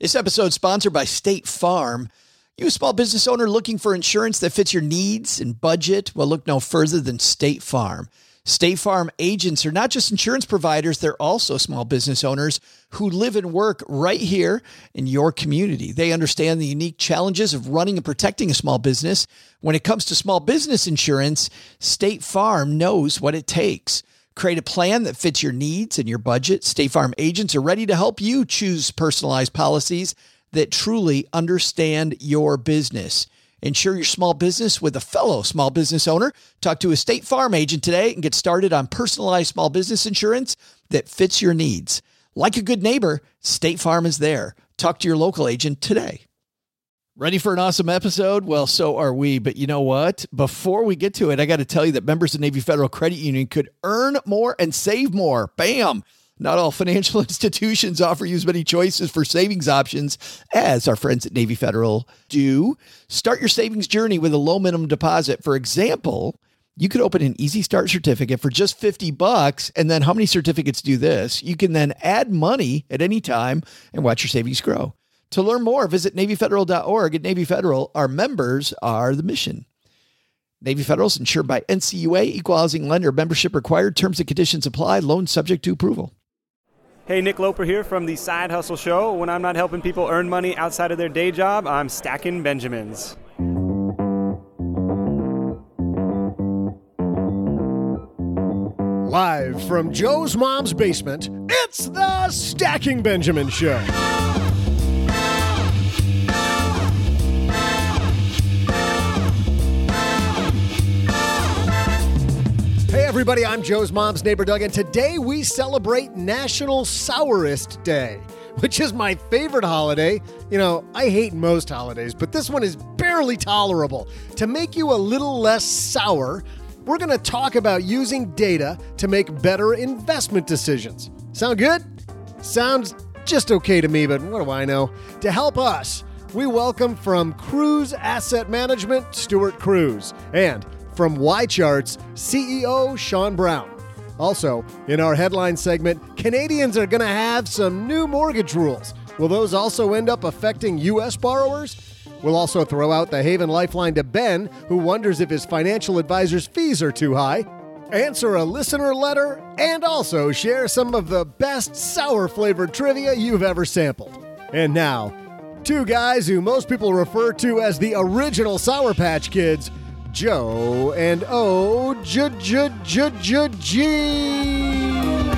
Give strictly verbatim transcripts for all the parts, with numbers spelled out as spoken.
This episode is sponsored by State Farm. You a small business owner looking for insurance that fits your needs and budget? Well, look no further than State Farm. State Farm agents are not just insurance providers, they're also small business owners who live and work right here in your community. They understand the unique challenges of running and protecting a small business. When it comes to small business insurance, State Farm knows what it takes. Create a plan that fits your needs and your budget. State Farm agents are ready to help you choose personalized policies that truly understand your business. Insure your small business with a fellow small business owner. Talk to a State Farm agent today and get started on personalized small business insurance that fits your needs. Like a good neighbor, State Farm is there. Talk to your local agent today. Ready for an awesome episode? Well, so are we. But you know what? Before we get to it, I got to tell you that members of Navy Federal Credit Union could earn more and save more. Bam! Not all financial institutions offer you as many choices for savings options as our friends at Navy Federal do. Start your savings journey with a low minimum deposit. For example, you could open an Easy Start certificate for just fifty bucks. And then how many certificates do this? You can then add money at any time and watch your savings grow. To learn more, visit Navy Federal dot org. At Navy Federal, our members are the mission. Navy Federal is insured by N C U A, equal housing lender. Membership required. Terms and conditions apply. Loan subject to approval. Hey, Nick Loper here from the Side Hustle Show. When I'm not helping people earn money outside of their day job, I'm stacking Benjamins. Live from Joe's mom's basement, it's the Stacking Benjamin Show. Hey everybody, I'm Joe's mom's neighbor Doug, and today we celebrate National Sourest Day, which is my favorite holiday. You know, I hate most holidays, but this one is barely tolerable. To make you a little less sour, we're going to talk about using data to make better investment decisions. Sound good? Sounds just okay to me, but what do I know? To help us, we welcome from Cruz Asset Management, Stuart Cruz, and from Y-Charts, C E O Sean Brown. Also, in our headline segment, Canadians are going to have some new mortgage rules. Will those also end up affecting U S borrowers? We'll also throw out the Haven Lifeline to Ben, who wonders if his financial advisor's fees are too high, answer a listener letter, and also share some of the best sour-flavored trivia you've ever sampled. And now, two guys who most people refer to as the original Sour Patch Kids, Joe and O J J J J G.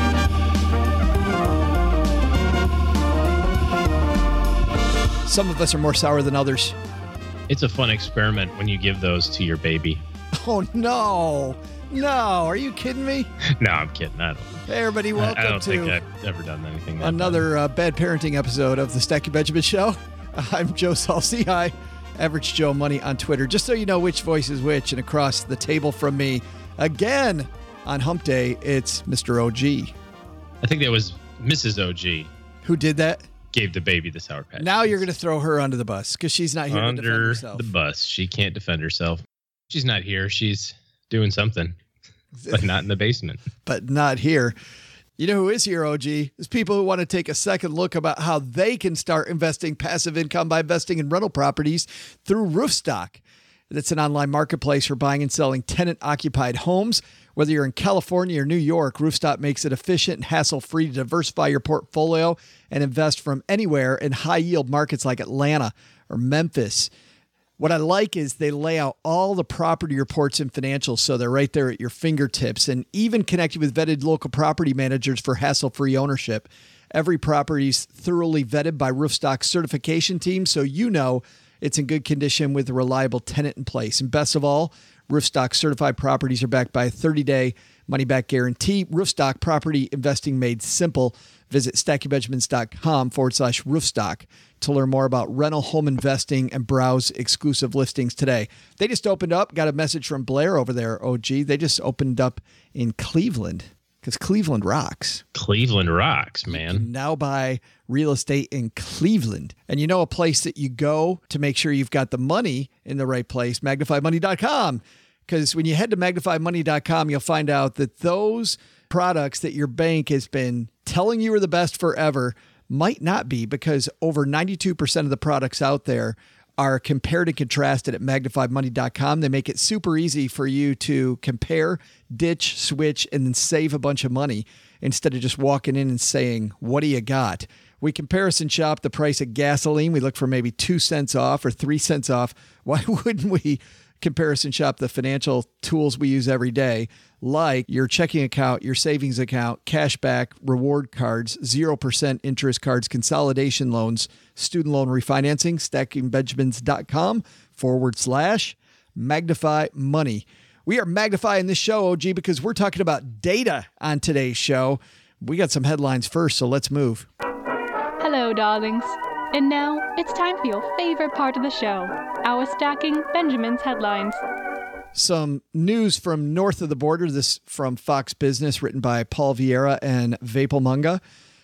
Some of us are more sour than others. It's a fun experiment when you give those to your baby. Oh, no. No. Are you kidding me? No, I'm kidding. I don't. Hey, everybody. Welcome I, I don't to think I've ever done anything like another uh, bad parenting episode of the Stacking Benjamin Show. I'm Joe Salsi. Hi. Average Joe Money on Twitter, just so you know which voice is which. And across the table from me, again, on Hump Day, it's Mister O G. I think that was Missus O G. Who did that? Gave the baby the Sour Patch. Now you're going to throw her under the bus because she's not here under to defend herself. the bus. She can't defend herself. She's not here. She's doing something, but not in the basement. But not here. You know who is here, O G? Is people who want to take a second look about how they can start investing passive income by investing in rental properties through Roofstock. It's an online marketplace for buying and selling tenant-occupied homes. Whether you're in California or New York, Roofstock makes it efficient and hassle-free to diversify your portfolio and invest from anywhere in high-yield markets like Atlanta or Memphis. What I like is they lay out all the property reports and financials, so they're right there at your fingertips, and even connect you with vetted local property managers for hassle-free ownership. Every property is thoroughly vetted by Roofstock's certification team, so you know it's in good condition with a reliable tenant in place. And best of all, Roofstock certified properties are backed by a thirty-day money-back guarantee. Roofstock, property investing made simple. Visit stackingbenjamins.com forward slash roofstock to learn more about rental home investing and browse exclusive listings today. They just opened up, got a message from Blair over there, O G. They just opened up in Cleveland because Cleveland rocks. Cleveland rocks, man. Now buy real estate in Cleveland. And you know a place that you go to make sure you've got the money in the right place, magnify money dot com. Because when you head to magnify money dot com, you'll find out that those products that your bank has been telling you are the best forever, might not be, because over ninety-two percent of the products out there are compared and contrasted at magnified money dot com. They make it super easy for you to compare, ditch, switch, and then save a bunch of money instead of just walking in and saying, what do you got? We comparison shop the price of gasoline. We look for maybe two cents off or three cents off. Why wouldn't we comparison shop the financial tools we use every day, like your checking account, your savings account, cashback, reward cards, zero percent interest cards, consolidation loans, student loan refinancing, stacking benjamins dot com forward slash magnify money. We are magnifying this show, O G, because we're talking about data on today's show. We got some headlines first, so let's move. Hello, darlings. And now it's time for your favorite part of the show, our Stacking Benjamins headlines. Some news from north of the border, this from Fox Business, written by Paul Vieira and Vapul Munga.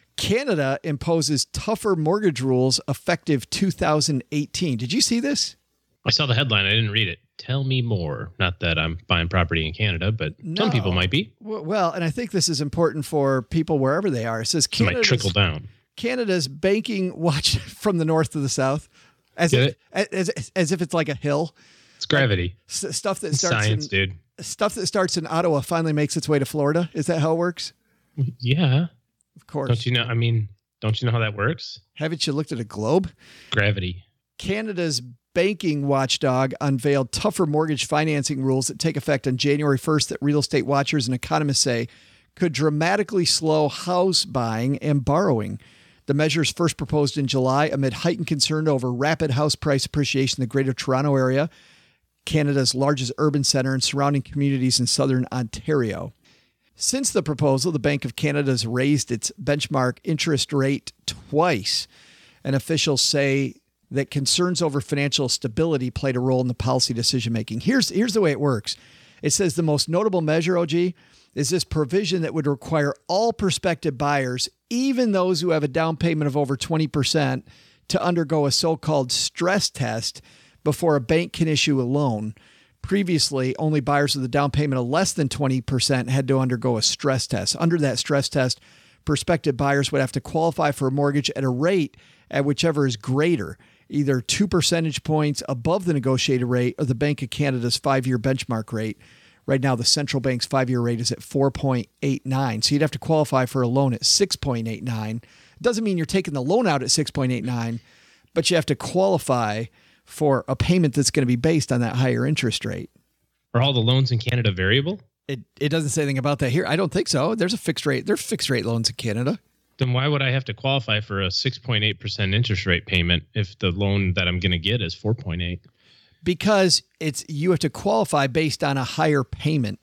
Canada imposes tougher mortgage rules effective two thousand eighteen. Did you see this? I saw the headline. I didn't read it. Tell me more. Not that I'm buying property in Canada, but No. some people might be. Well, and I think this is important for people wherever they are. It says It might Canada's, trickle down. Canada's banking watch from the north to the south, as Get if, as, as if it's like a hill. It's gravity. S- stuff that It's starts science, in, dude. Stuff that starts in Ottawa finally makes its way to Florida. Is that how it works? Yeah. Of course. Don't you know? I mean, don't you know how that works? Haven't you looked at a globe? Gravity. Canada's banking watchdog unveiled tougher mortgage financing rules that take effect on January first that real estate watchers and economists say could dramatically slow house buying and borrowing. The measures first proposed in July amid heightened concern over rapid house price appreciation in the Greater Toronto Area, Canada's largest urban center, and surrounding communities in southern Ontario. Since the proposal, the Bank of Canada has raised its benchmark interest rate twice, and officials say that concerns over financial stability played a role in the policy decision-making. Here's, here's the way it works. It says the most notable measure, O G, is this provision that would require all prospective buyers, even those who have a down payment of over twenty percent, to undergo a so-called stress test before a bank can issue a loan. Previously, only buyers with a down payment of less than twenty percent had to undergo a stress test. Under that stress test, prospective buyers would have to qualify for a mortgage at a rate at whichever is greater, either two percentage points above the negotiated rate or the Bank of Canada's five-year benchmark rate. Right now, the central bank's five-year rate is at four point eight nine. So you'd have to qualify for a loan at six point eight nine. Doesn't mean you're taking the loan out at six point eight nine, but you have to qualify for a payment that's going to be based on that higher interest rate. Are all the loans in Canada variable? It it doesn't say anything about that here. I don't think so. There's a fixed rate. There's fixed rate loans in Canada. Then why would I have to qualify for a six point eight percent interest rate payment if the loan that I'm going to get is four point eight? Because it's you have to qualify based on a higher payment.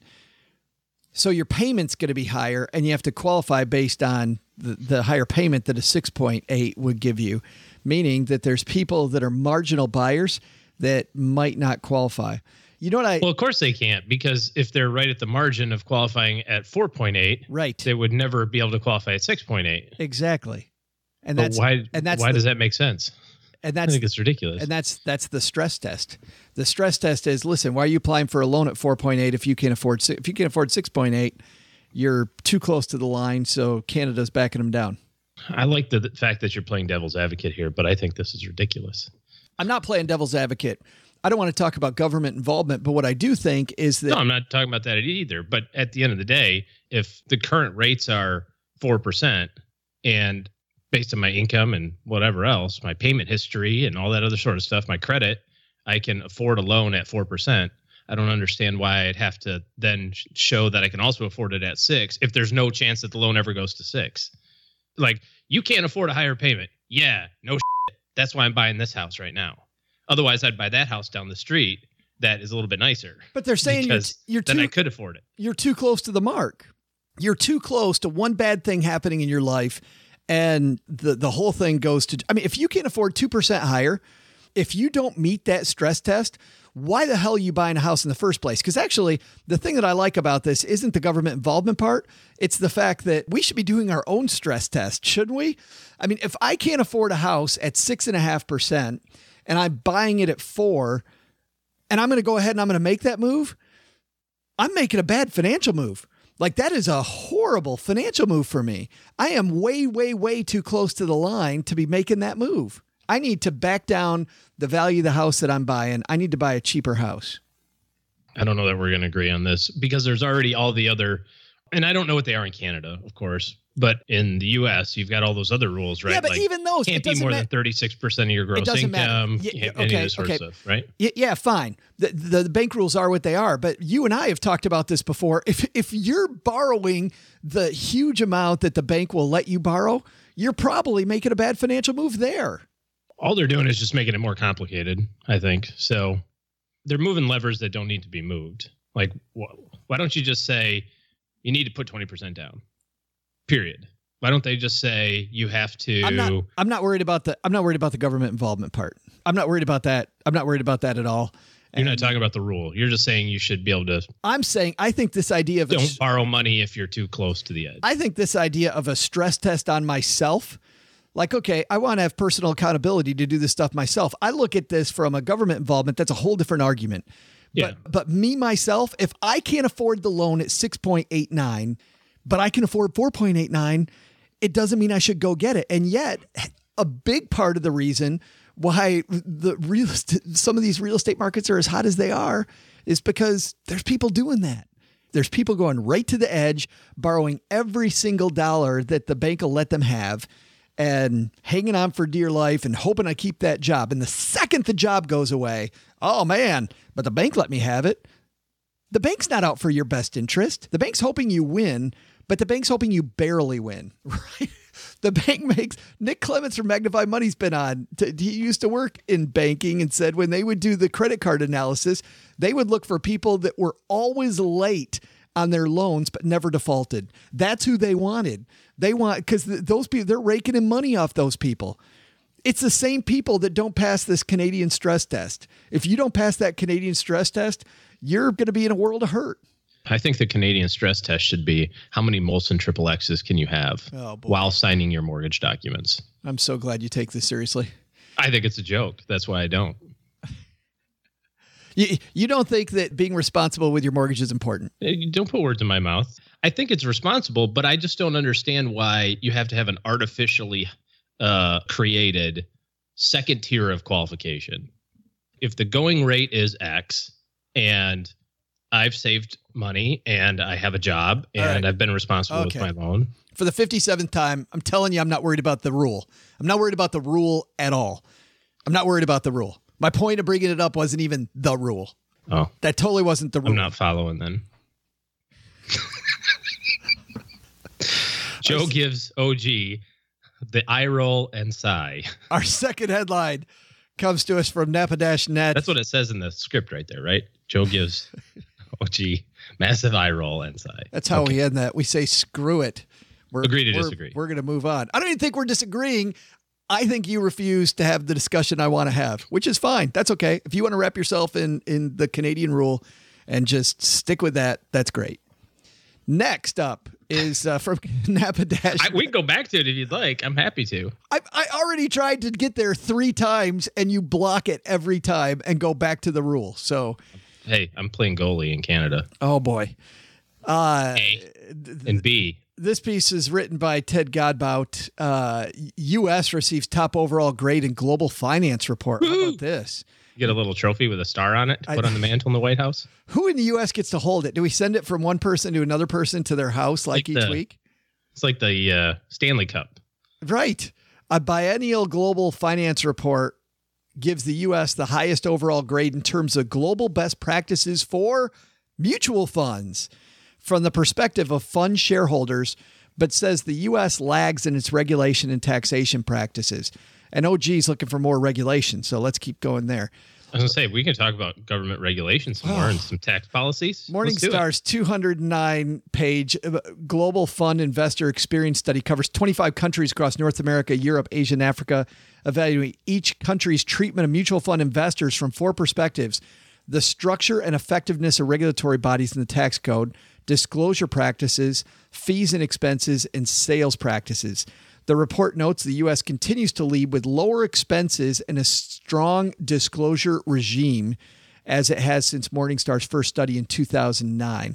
So your payment's going to be higher, and you have to qualify based on the, the higher payment that a six point eight would give you, meaning that there's people that are marginal buyers that might not qualify. You know what I... Well, of course they can't, because if they're right at the margin of qualifying at four point eight, right, they would never be able to qualify at six point eight. Exactly. And but that's why, and that's why the, does that make sense? And that's, I think it's ridiculous. And that's that's the stress test. The stress test is, listen, why are you applying for a loan at four point eight if you can't afford if you can't afford six point eight? You're too close to the line, so Canada's backing them down. I like the, the fact that you're playing devil's advocate here, but I think this is ridiculous. I'm not playing devil's advocate. I don't want to talk about government involvement, but what I do think is that... No, I'm not talking about that either. But at the end of the day, if the current rates are four percent and based on my income and whatever else, my payment history and all that other sort of stuff, my credit, I can afford a loan at four percent. I don't understand why I'd have to then show that I can also afford it at six if there's no chance that the loan ever goes to six. Like, you can't afford a higher payment. Yeah, no shit. That's why I'm buying this house right now. Otherwise, I'd buy that house down the street that is a little bit nicer. But they're saying you're, you're too, then I could afford it. You're too close to the mark. You're too close to one bad thing happening in your life, and the, the whole thing goes to... I mean, if you can't afford two percent higher, if you don't meet that stress test, why the hell are you buying a house in the first place? Because actually, the thing that I like about this isn't the government involvement part. It's the fact that we should be doing our own stress test, shouldn't we? I mean, if I can't afford a house at six and a half percent and I'm buying it at four, and I'm going to go ahead and I'm going to make that move, I'm making a bad financial move. Like, that is a horrible financial move for me. I am way, way, way too close to the line to be making that move. I need to back down the value of the house that I'm buying. I need to buy a cheaper house. I don't know that we're going to agree on this because there's already all the other, and I don't know what they are in Canada, of course, but in the U S, you've got all those other rules, right? Yeah, but like, even those, can't be more ma- than thirty-six percent of your gross income. Yeah, yeah, okay, any of this sort okay. of stuff, right? Y- yeah, fine. The, the the bank rules are what they are, but you and I have talked about this before. If if you're borrowing the huge amount that the bank will let you borrow, you're probably making a bad financial move there. All they're doing is just making it more complicated, I think. So they're moving levers that don't need to be moved. Like, wh- why don't you just say you need to put twenty percent down, period? Why don't they just say you have to? I'm not, I'm not worried about the, I'm not worried about the government involvement part. I'm not worried about that. I'm not worried about that at all. You're and not talking about the rule. You're just saying you should be able to. I'm saying, I think this idea of don't a, borrow money if you're too close to the edge. I think this idea of a stress test on myself, like, okay, I want to have personal accountability to do this stuff myself. I look at this from a government involvement. That's a whole different argument. Yeah. But, but me, myself, if I can't afford the loan at six point eight nine, but I can afford four point eight nine, it doesn't mean I should go get it. And yet a big part of the reason why the real estate, some of these real estate markets are as hot as they are is because there's people doing that. There's people going right to the edge, borrowing every single dollar that the bank will let them have and hanging on for dear life and hoping I keep that job. And the second the job goes away, oh man, but the bank let me have it. The bank's not out for your best interest. The bank's hoping you win, but the bank's hoping you barely win, right? The bank makes, Nick Clements from Magnify Money's been on. To, he used to work in banking and said when they would do the credit card analysis, they would look for people that were always late on their loans, but never defaulted. That's who they wanted. They want, because th- those people, they're raking in money off those people. It's the same people that don't pass this Canadian stress test. If you don't pass that Canadian stress test, you're going to be in a world of hurt. I think the Canadian stress test should be how many Molson Triple X's can you have oh, while signing your mortgage documents? I'm so glad you take this seriously. I think it's a joke. That's why I don't. You, you don't think that being responsible with your mortgage is important? You don't put words in my mouth. I think it's responsible, but I just don't understand why you have to have an artificially uh, created second tier of qualification. If the going rate is X and I've saved money and I have a job and right. I've been responsible okay. with my loan. For the fifty-seventh time, I'm telling you, I'm not worried about the rule. I'm not worried about the rule at all. I'm not worried about the rule. My point of bringing it up wasn't even the rule. Oh. That totally wasn't the rule. I'm not following then. Joe gives O G the eye roll and sigh. Our second headline comes to us from Napa Dash Net. That's what it says in the script right there, right? Joe gives O G massive eye roll and sigh. That's how okay. we end that. We say, screw it. We're, Agree to we're, disagree. We're going to move on. I don't even think we're disagreeing. I think you refuse to have the discussion I want to have, which is fine. That's okay. If you want to wrap yourself in, in the Canadian rule and just stick with that, that's great. Next up is uh, from Napa Dash. I, we can go back to it if you'd like. I'm happy to. I, I already tried to get there three times, and you block it every time and go back to the rule. So, hey, I'm playing goalie in Canada. Oh boy. Uh, A and B. This piece is written by Ted Godbout. Uh, U S receives top overall grade in Global Finance Report. How about this? You get a little trophy with a star on it to put I, on the mantle in the White House. Who in the U S gets to hold it? Do we send it from one person to another person to their house like, like each the, week? It's like the uh, Stanley Cup. Right. A biennial Global Finance Report gives the U S the highest overall grade in terms of global best practices for mutual funds from the perspective of fund shareholders, but says the U S lags in its regulation and taxation practices. And O G is looking for more regulation, so let's keep going there. I was going to say, we can talk about government regulations some oh. more and some tax policies. Morningstar's two hundred nine page Global Fund Investor Experience Study covers twenty-five countries across North America, Europe, Asia, and Africa, evaluating each country's treatment of mutual fund investors from four perspectives: the structure and effectiveness of regulatory bodies in the tax code, disclosure practices, fees and expenses, and sales practices. The report notes the U S continues to lead with lower expenses and a strong disclosure regime, as it has since Morningstar's first study in two thousand nine.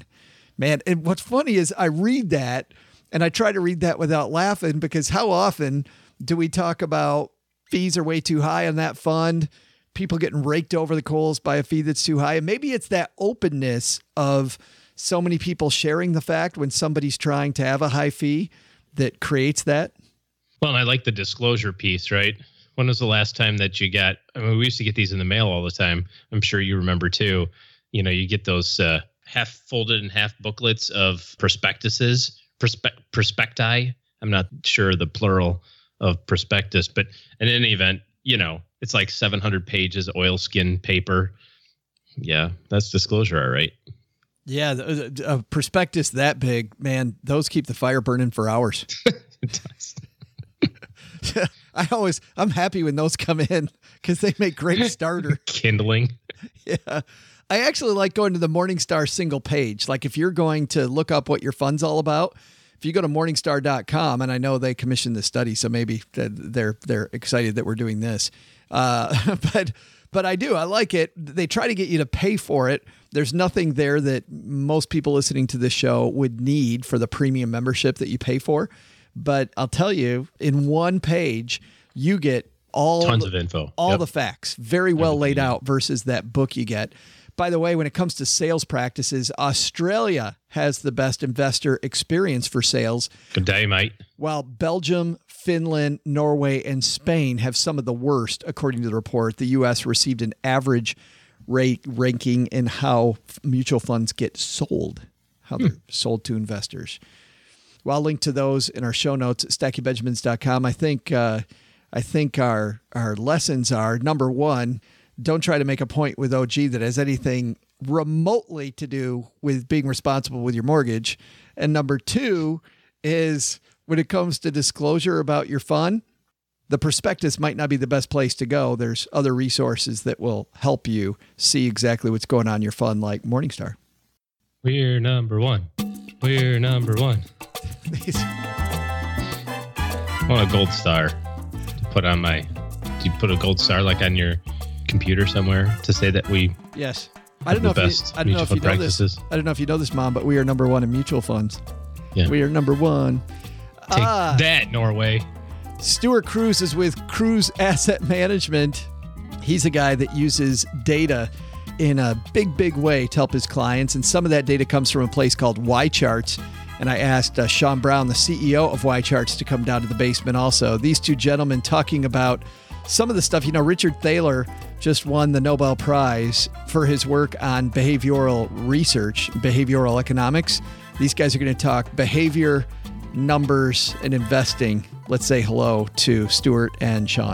Man, and what's funny is I read that and I try to read that without laughing, because how often do we talk about fees are way too high on that fund, people getting raked over the coals by a fee that's too high? And maybe it's that openness of so many people sharing the fact when somebody's trying to have a high fee that creates that. Well, and I like the disclosure piece, right? When was the last time that you got, I mean, we used to get these in the mail all the time. I'm sure you remember too. You know, you get those uh, half folded and half booklets of prospectuses, perspe- prospecti. I'm not sure the plural of prospectus, but in any event, you know, it's like seven hundred pages, oilskin paper. Yeah, that's disclosure, all right. Yeah, a prospectus that big, man, those keep the fire burning for hours. It does. I always, I'm happy when those come in because they make great starter. Kindling. Yeah. I actually like going to the Morningstar single page. Like if you're going to look up what your fund's all about, if you go to morningstar dot com, and I know they commissioned this study, so maybe they're they're excited that we're doing this. Uh, but but I do. I like it. They try to get you to pay for it. There's nothing there that most people listening to this show would need for the premium membership that you pay for. But I'll tell you, in one page, you get all tons the, of info, all yep. the facts, very well laid out versus that book you get. By the way, when it comes to sales practices, Australia has the best investor experience for sales. Good day, mate. While Belgium, Finland, Norway, and Spain have some of the worst, according to the report. The U S received an average rate ranking in how mutual funds get sold, how they're hmm. sold to investors. Well, I'll link to those in our show notes at stacking benjamins dot com. I think uh, I think our our lessons are, number one, don't try to make a point with O G that has anything remotely to do with being responsible with your mortgage. And number two is, when it comes to disclosure about your fund, the prospectus might not be the best place to go. There's other resources that will help you see exactly what's going on in your fund, like Morningstar. We're number one. We're number one. I want a gold star to put on my, do you put a gold star like on your computer somewhere to say that we yes I don't know if you, I don't know if you know this I don't know if you know this, Mom, but we are number one in mutual funds. Yeah, we are number one. Take ah, that, Norway. Stuart Cruz is with Cruz Asset Management. He's a guy that uses data in a big, big way to help his clients. And some of that data comes from a place called Y-Charts. And I asked uh, Sean Brown, the C E O of Y-Charts, to come down to the basement also. These two gentlemen talking about some of the stuff. You know, Richard Thaler just won the Nobel Prize for his work on behavioral research, behavioral economics. These guys are going to talk behavior, numbers, and investing. Let's say hello to Stuart and Sean.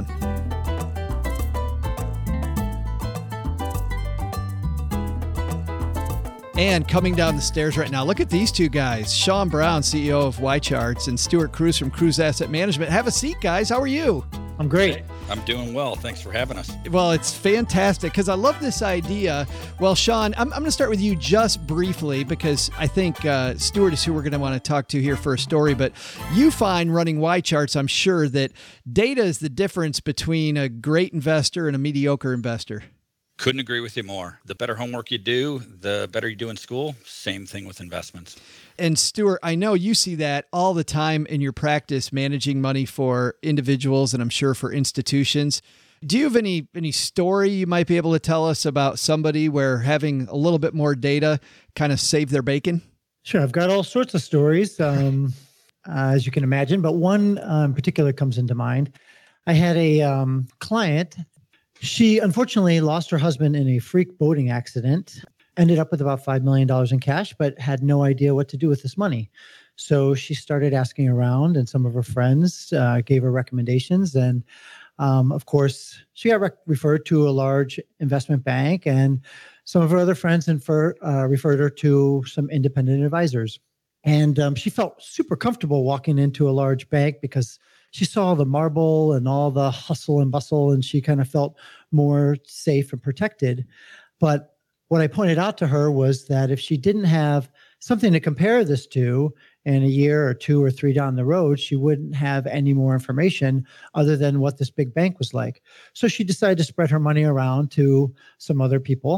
And coming down the stairs right now, look at these two guys. Sean Brown, C E O of Y-Charts, and Stuart Cruz from Cruz Asset Management. Have a seat, guys. How are you? I'm great. I'm doing well. Thanks for having us. Well, it's fantastic because I love this idea. Well, Sean, I'm, I'm going to start with you just briefly because I think uh, Stuart is who we're going to want to talk to here for a story. But you find running Y-Charts, I'm sure, that data is the difference between a great investor and a mediocre investor. Couldn't agree with you more. The better homework you do, the better you do in school. Same thing with investments. And Stuart, I know you see that all the time in your practice, managing money for individuals and I'm sure for institutions. Do you have any any story you might be able to tell us about somebody where having a little bit more data kind of saved their bacon? Sure. I've got all sorts of stories, um, uh, as you can imagine, but one uh, in particular comes into mind. I had a um, client. She unfortunately lost her husband in a freak boating accident, ended up with about five million dollars in cash, but had no idea what to do with this money. So she started asking around, and some of her friends uh, gave her recommendations. And um, of course, she got rec- referred to a large investment bank, and some of her other friends infer, uh, referred her to some independent advisors. And um, she felt super comfortable walking into a large bank because she saw the marble and all the hustle and bustle, and she kind of felt more safe and protected. But what I pointed out to her was that if she didn't have something to compare this to in a year or two or three down the road, she wouldn't have any more information other than what this big bank was like. So she decided to spread her money around to some other people.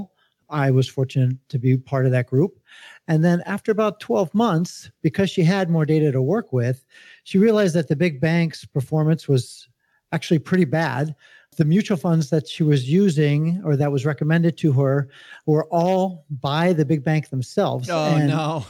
I was fortunate to be part of that group. And then after about twelve months, because she had more data to work with, she realized that the big banks' performance was actually pretty bad. The mutual funds that she was using or that was recommended to her were all by the big bank themselves. Oh, and no.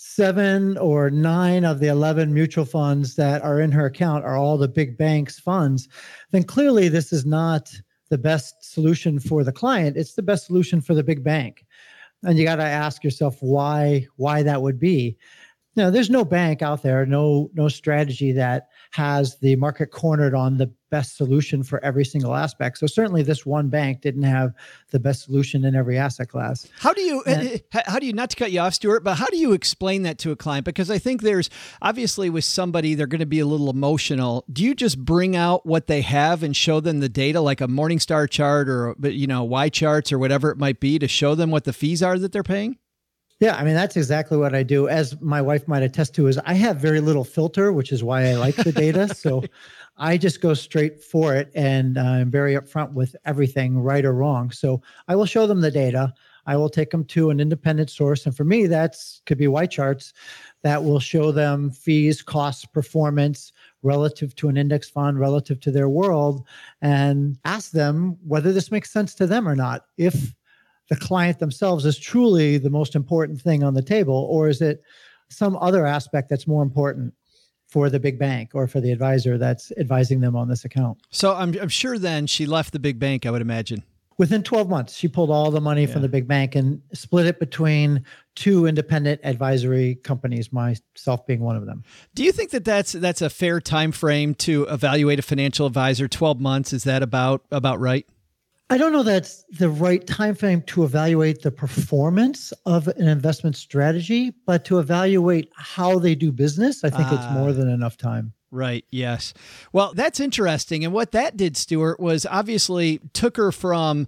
Seven or nine of the eleven mutual funds that are in her account are all the big banks' funds. Then clearly this is not the best solution for the client. It's the best solution for the big bank. And you got to ask yourself why, why that would be. Now, there's no bank out there, no, no strategy that has the market cornered on the best solution for every single aspect. So certainly this one bank didn't have the best solution in every asset class. How do you, And- how do you, not to cut you off, Stuart, but how do you explain that to a client? Because I think there's obviously with somebody, they're going to be a little emotional. Do you just bring out what they have and show them the data like a Morningstar chart or, you know, Y charts or whatever it might be to show them what the fees are that they're paying? Yeah, I mean, that's exactly what I do. As my wife might attest to, is I have very little filter, which is why I like the data. So I just go straight for it, and uh, I'm very upfront with everything, right or wrong. So I will show them the data. I will take them to an independent source. And for me, that's could be Y charts that will show them fees, costs, performance relative to an index fund, relative to their world, and ask them whether this makes sense to them or not. If the client themselves is truly the most important thing on the table, or is it some other aspect that's more important for the big bank or for the advisor that's advising them on this account? So I'm, I'm sure then she left the big bank, I would imagine. Within twelve months, she pulled all the money Yeah. from the big bank and split it between two independent advisory companies, myself being one of them. Do you think that that's, that's a fair time frame to evaluate a financial advisor? twelve months, is that about, about right? I don't know that's the right time frame to evaluate the performance of an investment strategy, but to evaluate how they do business, I think Ah. it's more than enough time. Right. Yes. Well, that's interesting. And what that did, Stuart, was obviously took her from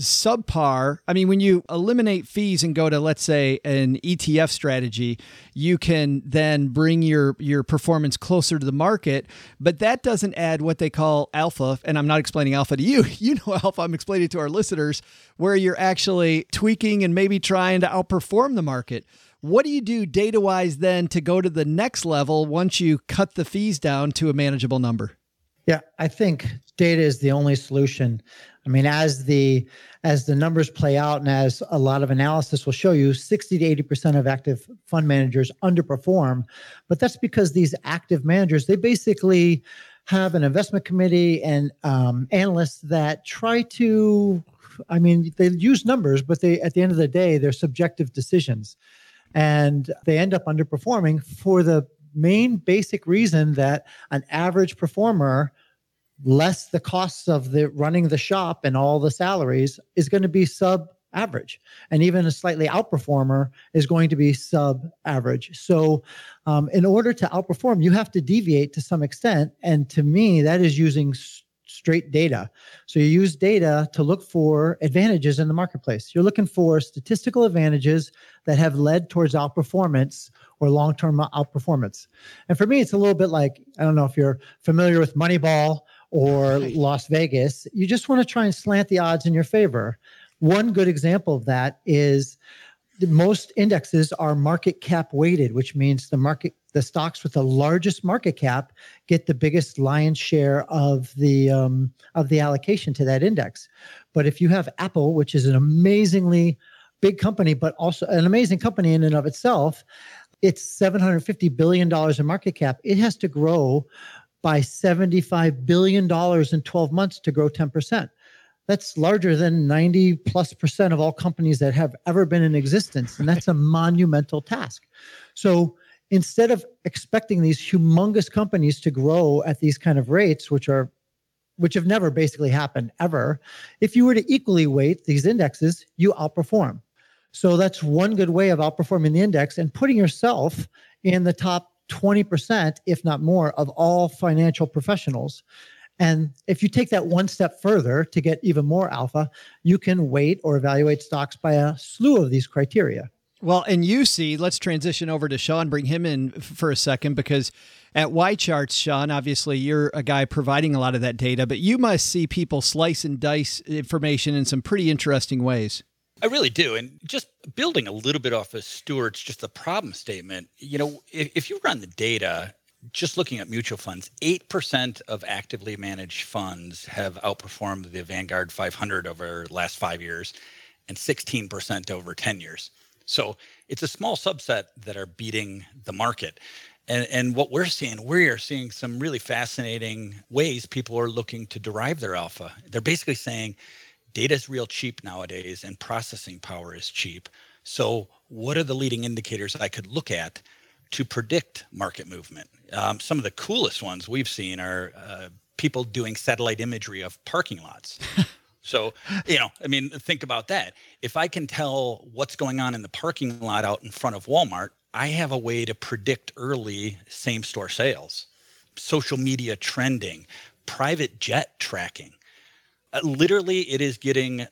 subpar. I mean, when you eliminate fees and go to, let's say, an E T F strategy, you can then bring your, your performance closer to the market, but that doesn't add what they call alpha. And I'm not explaining alpha to you. You know alpha. I'm explaining it to our listeners, where you're actually tweaking and maybe trying to outperform the market. What do you do data-wise then to go to the next level once you cut the fees down to a manageable number? Yeah, I think data is the only solution. I mean, as the as the numbers play out and as a lot of analysis will show you, sixty to eighty percent of active fund managers underperform. But that's because these active managers, they basically have an investment committee and um, analysts that try to, I mean, they use numbers, but they at the end of the day, they're subjective decisions. And they end up underperforming for the main basic reason that an average performer, less the costs of the running the shop and all the salaries, is going to be sub-average. And even a slightly outperformer is going to be sub-average. So um, in order to outperform, you have to deviate to some extent. And to me, that is using s- straight data. So you use data to look for advantages in the marketplace. You're looking for statistical advantages that have led towards outperformance or long-term outperformance. And for me, it's a little bit like, I don't know if you're familiar with Moneyball or Right. Las Vegas. You just want to try and slant the odds in your favor. One good example of that is the most indexes are market cap weighted, which means the market, the stocks with the largest market cap get the biggest lion's share of the um, of the allocation to that index. But if you have Apple, which is an amazingly big company, but also an amazing company in and of itself, it's seven hundred fifty billion dollars in market cap. It has to grow by seventy-five billion dollars in twelve months to grow ten percent. That's larger than ninety plus percent of all companies that have ever been in existence. And that's a monumental task. So instead of expecting these humongous companies to grow at these kind of rates, which are which have never basically happened ever, if you were to equally weight these indexes, you outperform. So that's one good way of outperforming the index and putting yourself in the top twenty percent, if not more, of all financial professionals. And if you take that one step further to get even more alpha, you can weight or evaluate stocks by a slew of these criteria. Well, and you see, let's transition over to Sean, bring him in f- for a second, because at Y Charts, Sean, obviously you're a guy providing a lot of that data, but you must see people slice and dice information in some pretty interesting ways. I really do. And just building a little bit off of Stuart's, just the problem statement, you know, if, if you run the data, just looking at mutual funds, eight percent of actively managed funds have outperformed the Vanguard five hundred over the last five years and sixteen percent over ten years. So it's a small subset that are beating the market. And, and what we're seeing, we are seeing some really fascinating ways people are looking to derive their alpha. They're basically saying data is real cheap nowadays and processing power is cheap. So what are the leading indicators I could look at to predict market movement? Um, some of the coolest ones we've seen are uh, people doing satellite imagery of parking lots. So, you know, I mean, think about that. If I can tell what's going on in the parking lot out in front of Walmart, I have a way to predict early same-store sales, social media trending, private jet tracking. Uh, literally, it is getting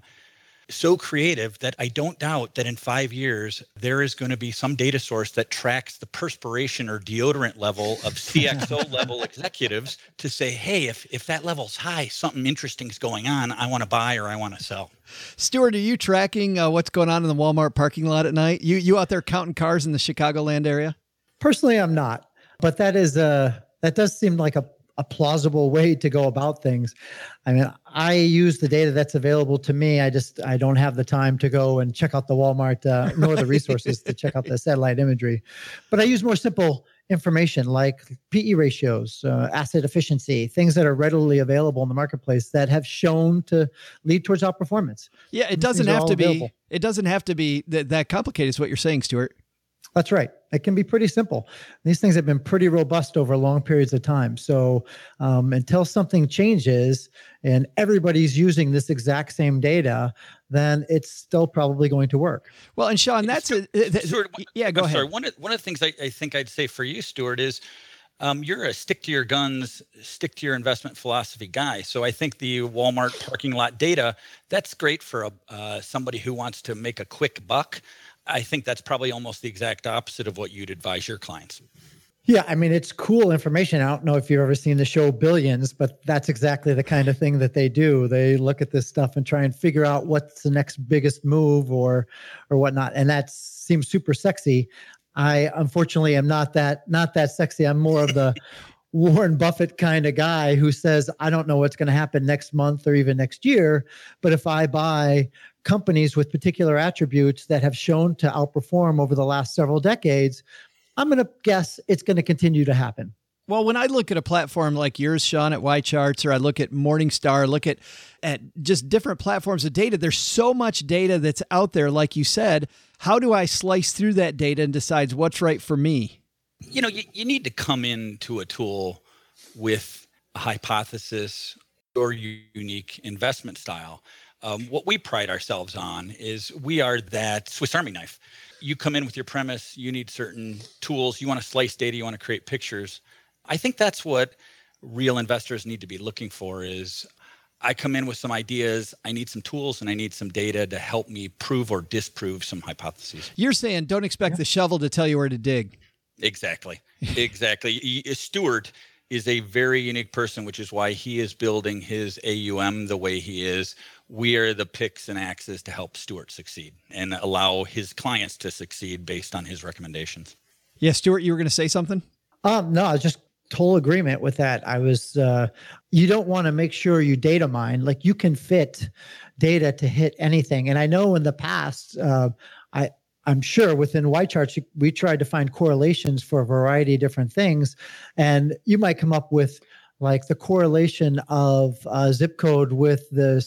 so creative that I don't doubt that in five years, there is going to be some data source that tracks the perspiration or deodorant level of C X O level executives to say, hey, if, if that level's high, something interesting is going on. I want to buy or I want to sell. Stuart, are you tracking uh, what's going on in the Walmart parking lot at night? You you out there counting cars in the Chicagoland area? Personally, I'm not, but that is a, that does seem like a a plausible way to go about things. I mean, I use the data that's available to me. I just, I don't have the time to go and check out the Walmart, uh, nor the resources to check out the satellite imagery. But I use more simple information like P E ratios, uh, asset efficiency, things that are readily available in the marketplace that have shown to lead towards outperformance. Yeah, it These doesn't things are have all to be, available. it doesn't have to be that, that complicated is what you're saying, Stuart. That's right. It can be pretty simple. These things have been pretty robust over long periods of time. So um, until something changes and everybody's using this exact same data, then it's still probably going to work. Well, and Sean, that's a, that, Stuart, yeah, go I'm ahead. Sorry. One of, one of the things I, I think I'd say for you, Stuart, is um, you're a stick to your guns, stick to your investment philosophy guy. So I think the Walmart parking lot data, that's great for a, uh, somebody who wants to make a quick buck. I think that's probably almost the exact opposite of what you'd advise your clients. Yeah, I mean, it's cool information. I don't know if you've ever seen the show Billions, but that's exactly the kind of thing that they do. They look at this stuff and try and figure out what's the next biggest move or or whatnot. And that seems super sexy. I unfortunately am not that not that sexy. I'm more of the Warren Buffett kind of guy who says, I don't know what's going to happen next month or even next year, but if I buy companies with particular attributes that have shown to outperform over the last several decades, I'm going to guess it's going to continue to happen. Well, when I look at a platform like yours, Sean, at Y Charts, or I look at Morningstar, look at, at just different platforms of data, there's so much data that's out there. Like you said, how do I slice through that data and decide what's right for me? You know, you, you need to come into a tool with a hypothesis or unique investment style. Um, what we pride ourselves on is we are that Swiss Army knife. You come in with your premise, you need certain tools, you want to slice data, you want to create pictures. I think that's what real investors need to be looking for is I come in with some ideas, I need some tools, and I need some data to help me prove or disprove some hypotheses. You're saying don't expect yeah. the shovel to tell you where to dig. Exactly. Exactly. Stuart is a very unique person, which is why he is building his A U M the way he is. We are the picks and axes to help Stuart succeed and allow his clients to succeed based on his recommendations. Yeah, Stuart, you were going to say something? Um, no, just total agreement with that. I was, uh, you don't want to make sure you data mine. Like you can fit data to hit anything. And I know in the past, uh, I, I'm sure within Y Charts, we tried to find correlations for a variety of different things. And you might come up with like the correlation of uh, zip code with the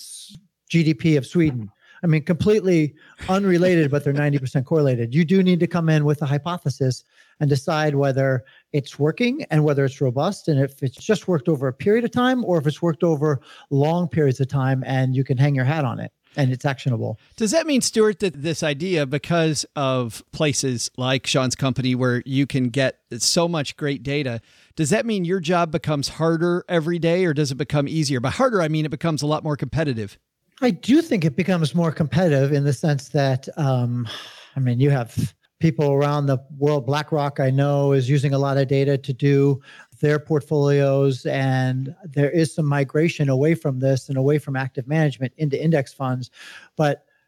G D P of Sweden. I mean, completely unrelated, but they're ninety percent correlated. You do need to come in with a hypothesis and decide whether it's working and whether it's robust, and if it's just worked over a period of time or if it's worked over long periods of time and you can hang your hat on it and it's actionable. Does that mean, Stuart, that this idea, because of places like Sean's company where you can get so much great data, does that mean your job becomes harder every day, or does it become easier? By harder, I mean it becomes a lot more competitive. I do think it becomes more competitive in the sense that, um, I mean, you have people around the world. BlackRock, I know, is using a lot of data to do their portfolios, and there is some migration away from this and away from active management into index funds. But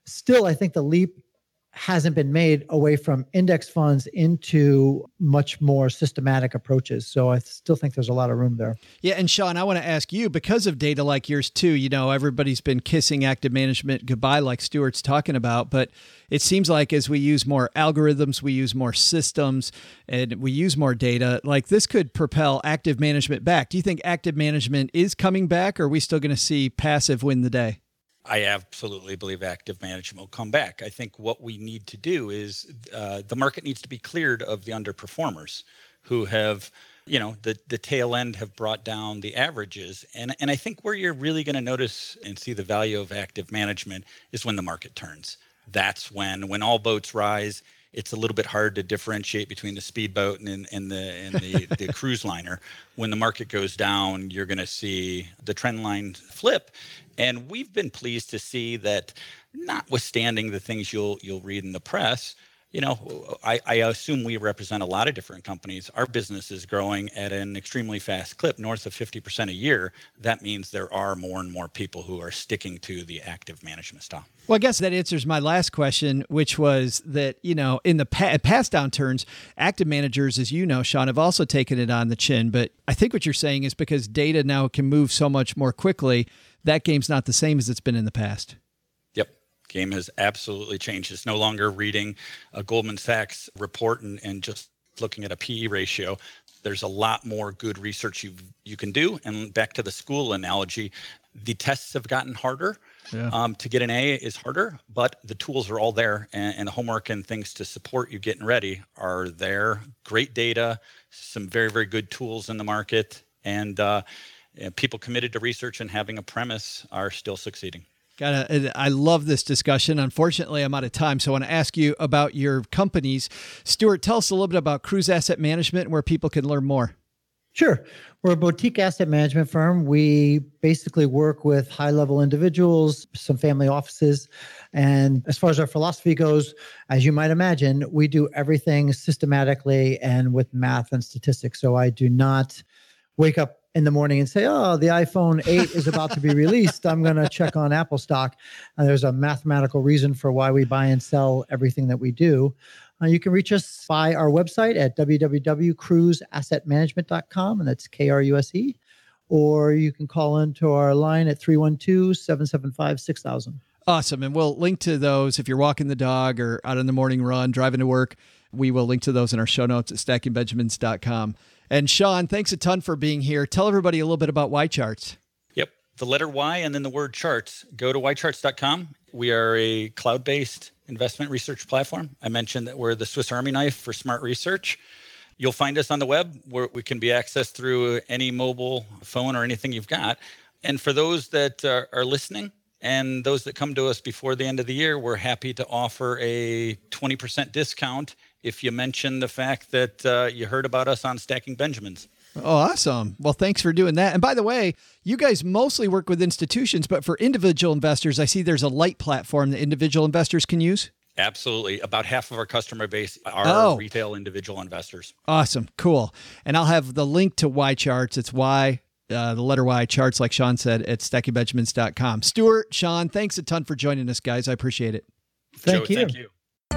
still, I think the leap hasn't been made away from index funds into much more systematic approaches. So I still think there's a lot of room there. Yeah. And Sean, I want to ask you, because of data like yours too, you know, everybody's been kissing active management goodbye, like Stuart's talking about, but it seems like as we use more algorithms, we use more systems, and we use more data, like this could propel active management back. Do you think active management is coming back, or are we still going to see passive win the day? I absolutely believe active management will come back. I think what we need to do is uh, the market needs to be cleared of the underperformers who have, you know, the, the tail end have brought down the averages. And, and I think where you're really going to notice and see the value of active management is when the market turns. That's when, when all boats rise. It's a little bit hard to differentiate between the speedboat and, and the and the, the cruise liner. When the market goes down, you're going to see the trend line flip. And we've been pleased to see that, notwithstanding the things you'll you'll read in the press, you know, I, I assume we represent a lot of different companies. Our business is growing at an extremely fast clip, north of fifty percent a year. That means there are more and more people who are sticking to the active management style. Well, I guess that answers my last question, which was that, you know, in the pa- past downturns, active managers, as you know, Sean, have also taken it on the chin. But I think what you're saying is because data now can move so much more quickly, that game's not the same as it's been in the past. Yep. Game has absolutely changed. It's no longer reading a Goldman Sachs report and, and just looking at a P E ratio. There's a lot more good research you you can do. And back to the school analogy, the tests have gotten harder. Yeah. Um, to get an A is harder, but the tools are all there, and, and the homework and things to support you getting ready are there. Great data, some very, very good tools in the market, and uh, people committed to research and having a premise are still succeeding. Got I love this discussion. Unfortunately, I'm out of time, so I want to ask you about your companies. Stuart, tell us a little bit about Cruise Asset Management and where people can learn more. Sure. We're a boutique asset management firm. We basically work with high-level individuals, some family offices. And as far as our philosophy goes, as you might imagine, we do everything systematically and with math and statistics. So I do not wake up in the morning and say, oh, the iPhone eight is about to be released. I'm going to check on Apple stock. And there's a mathematical reason for why we buy and sell everything that we do. Uh, you can reach us by our website at w w w dot cruise asset management dot com, and that's K R U S E. Or you can call into our line at three one two, seven seven five, six thousand. Awesome. And we'll link to those if you're walking the dog or out on the morning run, driving to work. We will link to those in our show notes at stacking benjamins dot com. And Sean, thanks a ton for being here. Tell everybody a little bit about Y Charts. Yep. The letter Y and then the word charts. Go to y charts dot com. We are a cloud-based investment research platform. I mentioned that we're the Swiss Army knife for smart research. You'll find us on the web where we can be accessed through any mobile phone or anything you've got. And for those that are, are listening and those that come to us before the end of the year, we're happy to offer a twenty percent discount if you mention the fact that uh, you heard about us on Stacking Benjamins. Oh, awesome. Well, thanks for doing that. And by the way, you guys mostly work with institutions, but for individual investors, I see there's a light platform that individual investors can use. Absolutely. About half of our customer base are oh. retail individual investors. Awesome. Cool. And I'll have the link to Y Charts. It's Y, uh, the letter Y, charts, like Sean said, at stacking benjamins dot com. Stuart, Sean, thanks a ton for joining us, guys. I appreciate it. Thank Joe, you. Thank you.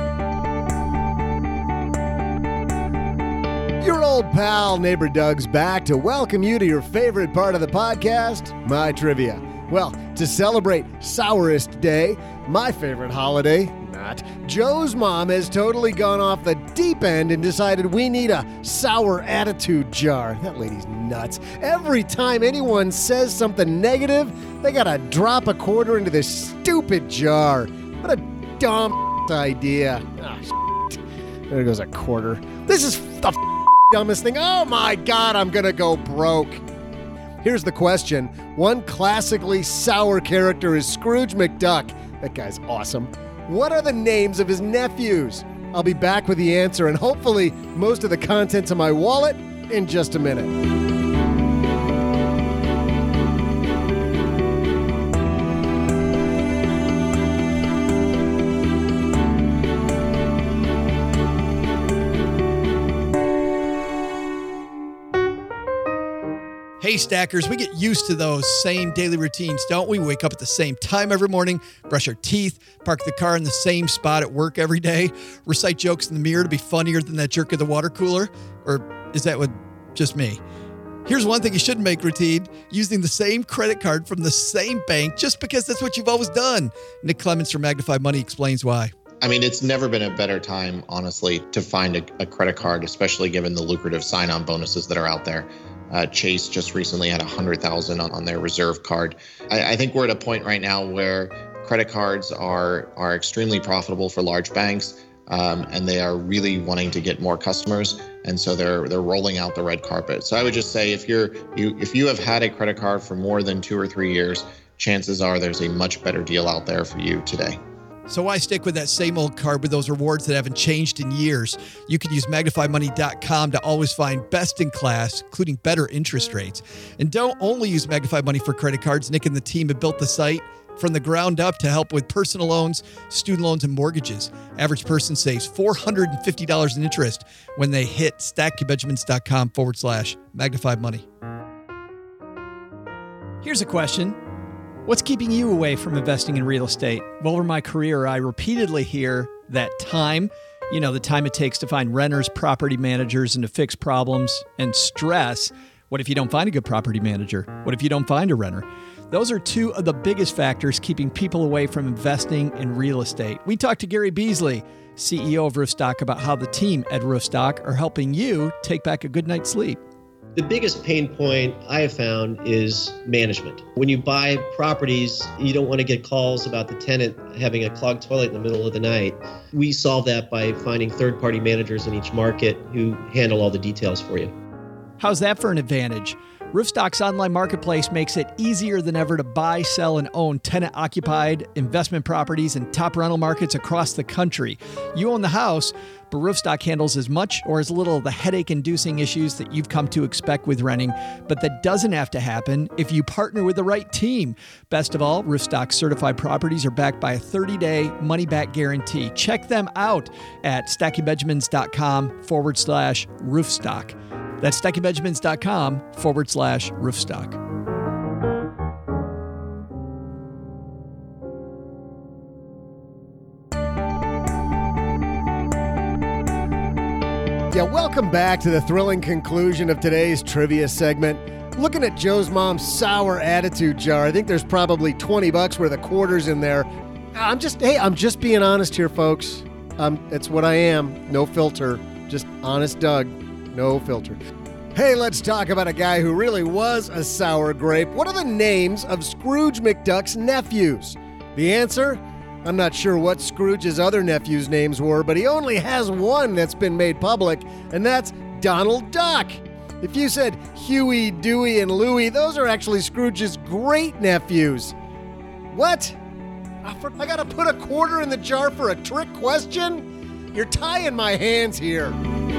Your old pal, Neighbor Doug's back to welcome you to your favorite part of the podcast, My Trivia. Well, to celebrate Sourest Day, my favorite holiday, not, Joe's mom has totally gone off the deep end and decided we need a sour attitude jar. That lady's nuts. Every time anyone says something negative, they gotta drop a quarter into this stupid jar. What a dumb idea. Oh, shit. There goes a quarter. This is the dumbest thing. Oh my God, I'm gonna go broke. Here's the question. One classically sour character is Scrooge McDuck. That guy's awesome. What are the names of his nephews? I'll be back with the answer and hopefully most of the contents of my wallet in just a minute. Hey Hey, Stackers, we get used to those same daily routines, don't we? We wake up at the same time every morning, brush our teeth, park the car in the same spot at work every day, recite jokes in the mirror to be funnier than that jerk at the water cooler. Or is that what just me? Here's one thing you shouldn't make routine: using the same credit card from the same bank just because that's what you've always done. Nick Clements from Magnify Money explains why. I mean, it's never been a better time, honestly, to find a, a credit card, especially given the lucrative sign-on bonuses that are out there. Uh, Chase just recently had one hundred thousand dollars on, on their reserve card. I, I think we're at a point right now where credit cards are are extremely profitable for large banks, um, and they are really wanting to get more customers, and so they're they're rolling out the red carpet. So I would just say, if you're you if you have had a credit card for more than two or three years, chances are there's a much better deal out there for you today. So why stick with that same old card with those rewards that haven't changed in years? You can use magnify money dot com to always find best in class, including better interest rates. And don't only use Magnify Money for credit cards. Nick and the team have built the site from the ground up to help with personal loans, student loans, and mortgages. Average person saves four hundred fifty dollars in interest when they hit stacking benjamins dot com forward slash magnify money. Here's a question. What's keeping you away from investing in real estate? Well, over my career, I repeatedly hear that time, you know, the time it takes to find renters, property managers, and to fix problems, and stress. What if you don't find a good property manager? What if you don't find a renter? Those are two of the biggest factors keeping people away from investing in real estate. We talked to Gary Beasley, C E O of Roofstock, about how the team at Roofstock are helping you take back a good night's sleep. The biggest pain point I have found is management. When you buy properties, you don't want to get calls about the tenant having a clogged toilet in the middle of the night. We solve that by finding third-party managers in each market who handle all the details for you. How's that for an advantage? Roofstock's online marketplace makes it easier than ever to buy, sell, and own tenant-occupied investment properties in top rental markets across the country. You own the house, but Roofstock handles as much or as little of the headache-inducing issues that you've come to expect with renting, but that doesn't have to happen if you partner with the right team. Best of all, Roofstock's certified properties are backed by a thirty-day money-back guarantee. Check them out at stacking benjamins dot com forward slash roofstock. That's stacking benjamins dot com forward slash roofstock. Yeah, welcome back to the thrilling conclusion of today's trivia segment. Looking at Joe's mom's sour attitude jar, I think there's probably twenty bucks worth of quarters in there. I'm just, hey, I'm just being honest here, folks. Um, it's what I am. No filter. Just honest Doug. No filter. Hey, let's talk about a guy who really was a sour grape. What are the names of Scrooge McDuck's nephews? The answer? I'm not sure what Scrooge's other nephews' names were, but he only has one that's been made public, and that's Donald Duck. If you said Huey, Dewey, and Louie, those are actually Scrooge's great-nephews. What? I, for, I gotta put a quarter in the jar for a trick question? You're tying my hands here.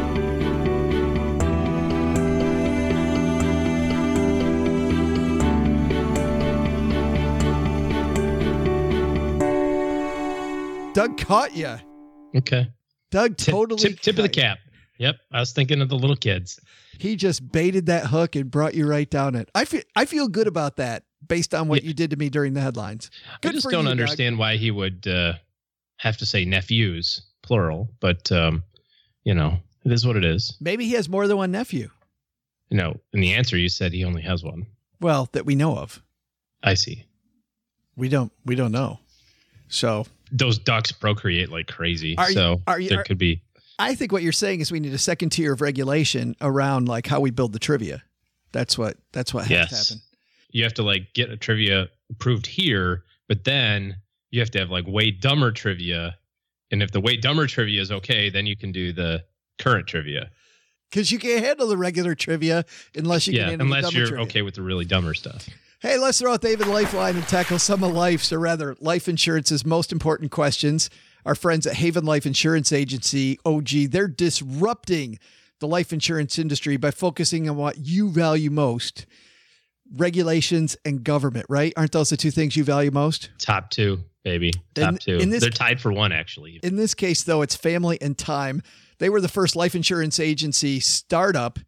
Doug caught you. Okay. Doug totally tip, tip, tip of the cap. Yep. I was thinking of the little kids. He just baited that hook and brought you right down it. I feel I feel good about that based on what yeah. you did to me during the headlines. Good I just for don't you, understand Doug. why he would uh, have to say nephews, plural, but um, you know, it is what it is. Maybe he has more than one nephew. No, in the answer you said he only has one. Well, that we know of. I see. We don't we don't know. So those ducks procreate like crazy. Are you, so are you, there are, could be. I think what you're saying is we need a second tier of regulation around like how we build the trivia. That's what that's what yes. has to happen. You have to like get a trivia approved here, but then you have to have like way dumber trivia. And if the way dumber trivia is okay, then you can do the current trivia. Because you can't handle the regular trivia unless you yeah, can handle unless the dumber you're trivia. okay with the really dumber stuff. Hey, let's throw out David Lifeline and tackle some of life's, or rather life insurance's most important questions. Our friends at Haven Life Insurance Agency, O G, they're disrupting the life insurance industry by focusing on what you value most, regulations and government, right? Aren't those the two things you value most? Top two, baby. Top in, two. In this, They're tied for one, actually. In this case, though, it's family and time. They were the first life insurance agency startup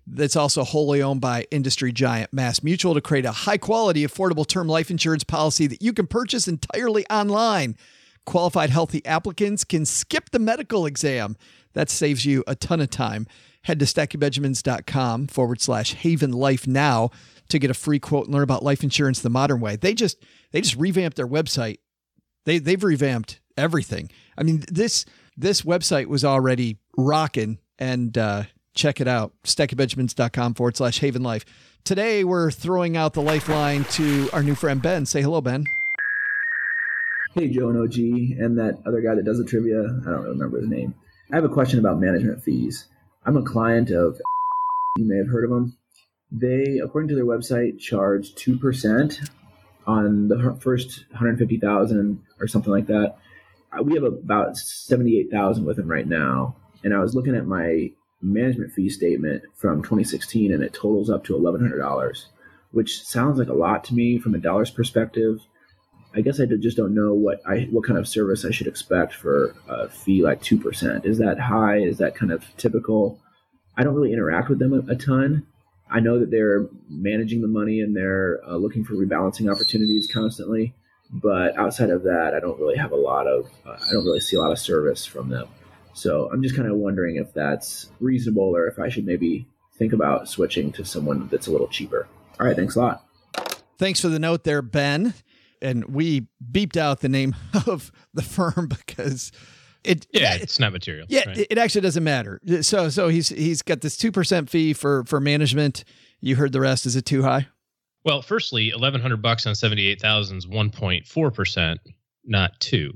that's also wholly owned by industry giant MassMutual to create a high-quality, affordable term life insurance policy that you can purchase entirely online. Qualified healthy applicants can skip the medical exam. That saves you a ton of time. Head to stackingbenjamins.com forward slash Haven Life now to get a free quote and learn about life insurance the modern way. They just they just revamped their website. They they've revamped everything. I mean, this this website was already rocking, and uh, check it out. stackingbenjamins.com forward slash Haven Life. Today we're throwing out the lifeline to our new friend Ben. Say hello, Ben. Hey, Joe and O G, and that other guy that does the trivia. I don't remember his name. I have a question about management fees. I'm a client of, you may have heard of them. They, according to their website, charge two percent on the first one hundred fifty thousand or something like that. We have about seventy-eight thousand with them right now. And I was looking at my management fee statement from twenty sixteen, and it totals up to eleven hundred dollars, which sounds like a lot to me from a dollar's perspective. I guess I just don't know what I what kind of service I should expect for a fee like two percent. Is that high? Is that kind of typical? I don't really interact with them a, a ton. I know that they're managing the money and they're uh, looking for rebalancing opportunities constantly. But outside of that, I don't really have a lot of, uh, I don't really see a lot of service from them. So I'm just kind of wondering if that's reasonable or if I should maybe think about switching to someone that's a little cheaper. All right. Thanks a lot. Thanks for the note there, Ben. And we beeped out the name of the firm because it yeah, it's not material. Yeah, right? it actually doesn't matter. So so he's he's got this two percent fee for for management. You heard the rest. Is it too high? Well, firstly, eleven hundred bucks on seventy-eight thousand is one point four percent, not two.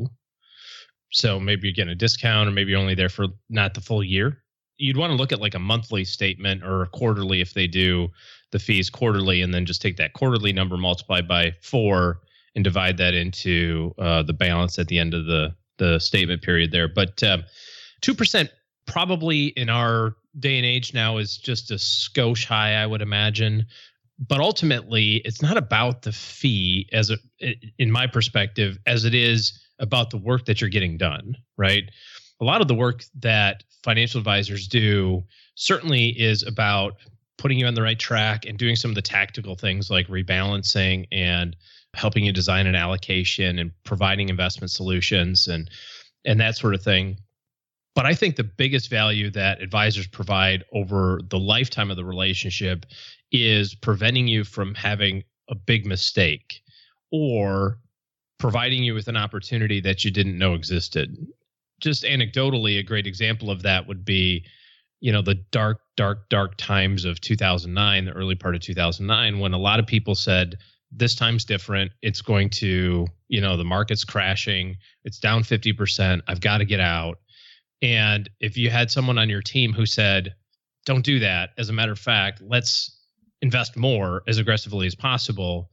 So maybe you're getting a discount, or maybe you're only there for not the full year. You'd want to look at like a monthly statement or a quarterly if they do the fees quarterly, and then just take that quarterly number multiplied by four and divide that into uh, the balance at the end of the the statement period there. But um, two percent probably in our day and age now is just a skosh high, I would imagine. But ultimately, it's not about the fee, as a, in my perspective, as it is about the work that you're getting done, right? A lot of the work that financial advisors do certainly is about putting you on the right track and doing some of the tactical things like rebalancing and helping you design an allocation and providing investment solutions and and that sort of thing. But I think the biggest value that advisors provide over the lifetime of the relationship is preventing you from having a big mistake or providing you with an opportunity that you didn't know existed. Just anecdotally, a great example of that would be, you know, the dark, dark, dark times of two thousand nine, the early part of two thousand nine, when a lot of people said, this time's different. It's going to, you know, the market's crashing. It's down fifty percent. I've got to get out. And if you had someone on your team who said, don't do that. As a matter of fact, let's invest more as aggressively as possible,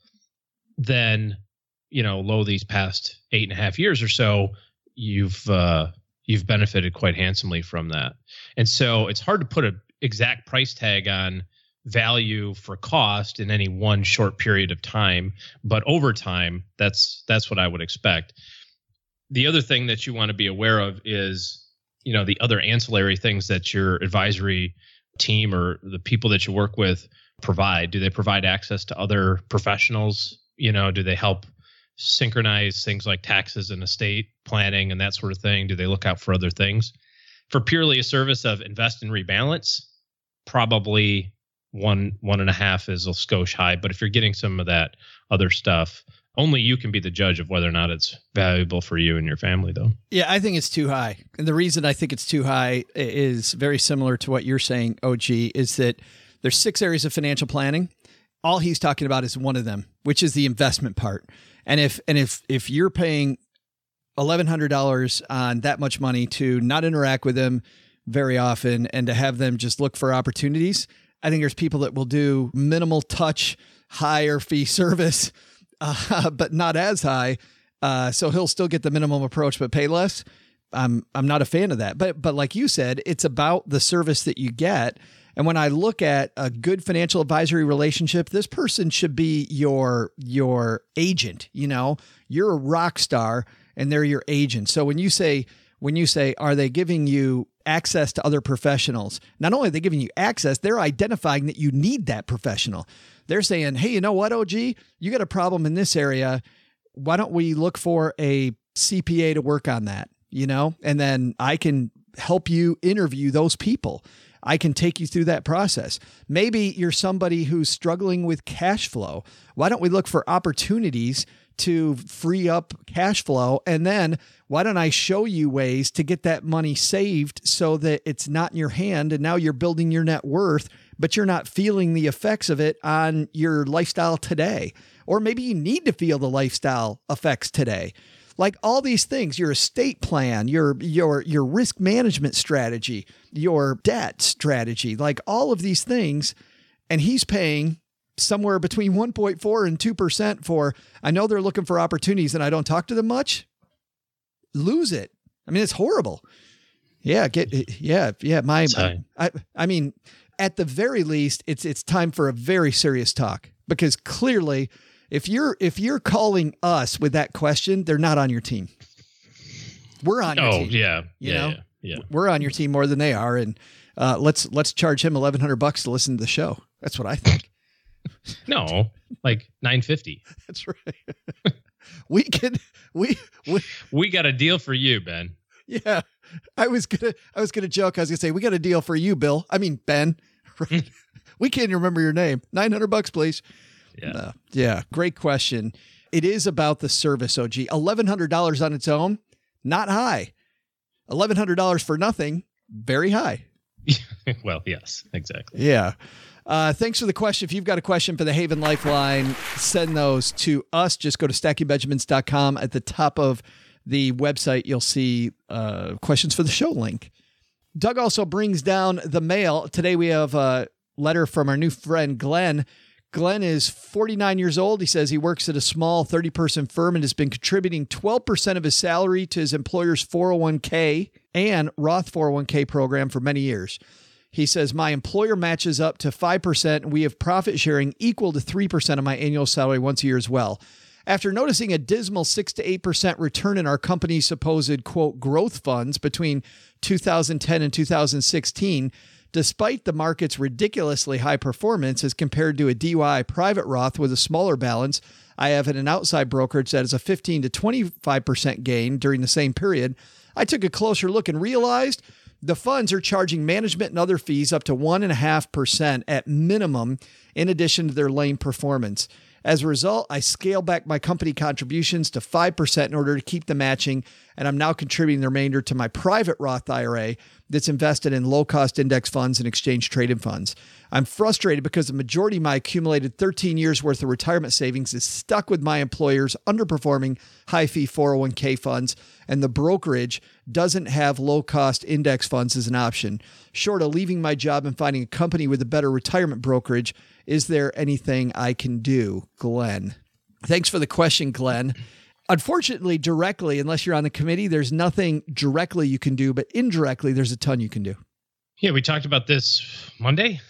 then, you know, lo, these past eight and a half years or so, you've uh, you've benefited quite handsomely from that. And so it's hard to put an exact price tag on value for cost in any one short period of time, but over time, that's that's what I would expect. The other thing that you want to be aware of is, you know, the other ancillary things that your advisory team or the people that you work with provide. Do they provide access to other professionals? You know, do they help synchronize things like taxes and estate planning and that sort of thing? Do they look out for other things? For purely a service of invest and rebalance, probably one, one and a half is a skosh high. But if you're getting some of that other stuff, only you can be the judge of whether or not it's valuable for you and your family, though. Yeah, I think it's too high. And the reason I think it's too high is very similar to what you're saying, O G, is that there's six areas of financial planning. All he's talking about is one of them, which is the investment part. And if and if if you're paying eleven hundred dollars on that much money to not interact with them very often and to have them just look for opportunities, I think there's people that will do minimal touch, higher fee service, uh, but not as high. Uh, so he'll still get the minimum approach, but pay less. I'm I'm not a fan of that. But but like you said, it's about the service that you get. And when I look at a good financial advisory relationship, this person should be your your agent. You know, you're a rock star and they're your agent. So when you say when you say, are they giving you access to other professionals. Not only are they giving you access, they're identifying that you need that professional. They're saying, hey, you know what, O G, you got a problem in this area. Why don't we look for a C P A to work on that? You know, and then I can help you interview those people. I can take you through that process. Maybe you're somebody who's struggling with cash flow. Why don't we look for opportunities to free up cash flow? And then why don't I show you ways to get that money saved so that it's not in your hand and now you're building your net worth, but you're not feeling the effects of it on your lifestyle today. Or maybe you need to feel the lifestyle effects today. Like all these things, your estate plan, your your your risk management strategy, your debt strategy, like all of these things. And he's paying somewhere between one point four and two percent for, I know they're looking for opportunities and I don't talk to them much. Lose it. I mean, it's horrible. Yeah. Get, yeah. Yeah. My, I, I mean, at the very least, it's, it's time for a very serious talk, because clearly if you're, if you're calling us with that question, they're not on your team. We're on your oh, team. yeah. You yeah, know, yeah, yeah. We're on your team more than they are. And uh, let's, let's charge him eleven hundred bucks to listen to the show. That's what I think. No, like nine fifty. That's right. we can, we, we, we got a deal for you, Ben. Yeah. I was gonna, I was gonna joke. I was gonna say, we got a deal for you, Bill. I mean, Ben. We can't remember your name. nine hundred bucks, please. Yeah. Uh, yeah. Great question. It is about the service, O G. eleven hundred dollars on its own, not high. eleven hundred dollars for nothing, very high. Well, yes, exactly. Yeah. Uh, thanks for the question. If you've got a question for the Haven Lifeline, send those to us. Just go to stacking benjamins dot com. At the top of the website, you'll see uh, questions for the show link. Doug also brings down the mail. Today we have a letter from our new friend, Glenn. Glenn is forty-nine years old. He says he works at a small thirty-person firm and has been contributing twelve percent of his salary to his employer's four oh one k and Roth four oh one k program for many years. He says, my employer matches up to five percent, and we have profit sharing equal to three percent of my annual salary once a year as well. After noticing a dismal six to eight percent return in our company's supposed, quote, growth funds between two thousand ten and two thousand sixteen, despite the market's ridiculously high performance as compared to a D Y I private Roth with a smaller balance, I have at an outside brokerage that is a fifteen to twenty-five percent gain during the same period. I took a closer look and realized the funds are charging management and other fees up to one point five percent at minimum, in addition to their lane performance. As a result, I scaled back my company contributions to five percent in order to keep the matching, and I'm now contributing the remainder to my private Roth I R A that's invested in low-cost index funds and exchange-traded funds. I'm frustrated because the majority of my accumulated thirteen years worth of retirement savings is stuck with my employer's underperforming high-fee four oh one k funds, and the brokerage doesn't have low-cost index funds as an option. Short of leaving my job and finding a company with a better retirement brokerage, is there anything I can do? Glenn. Thanks for the question, Glenn. Unfortunately, directly, unless you're on the committee, there's nothing directly you can do, but indirectly, there's a ton you can do. Yeah, we talked about this Monday,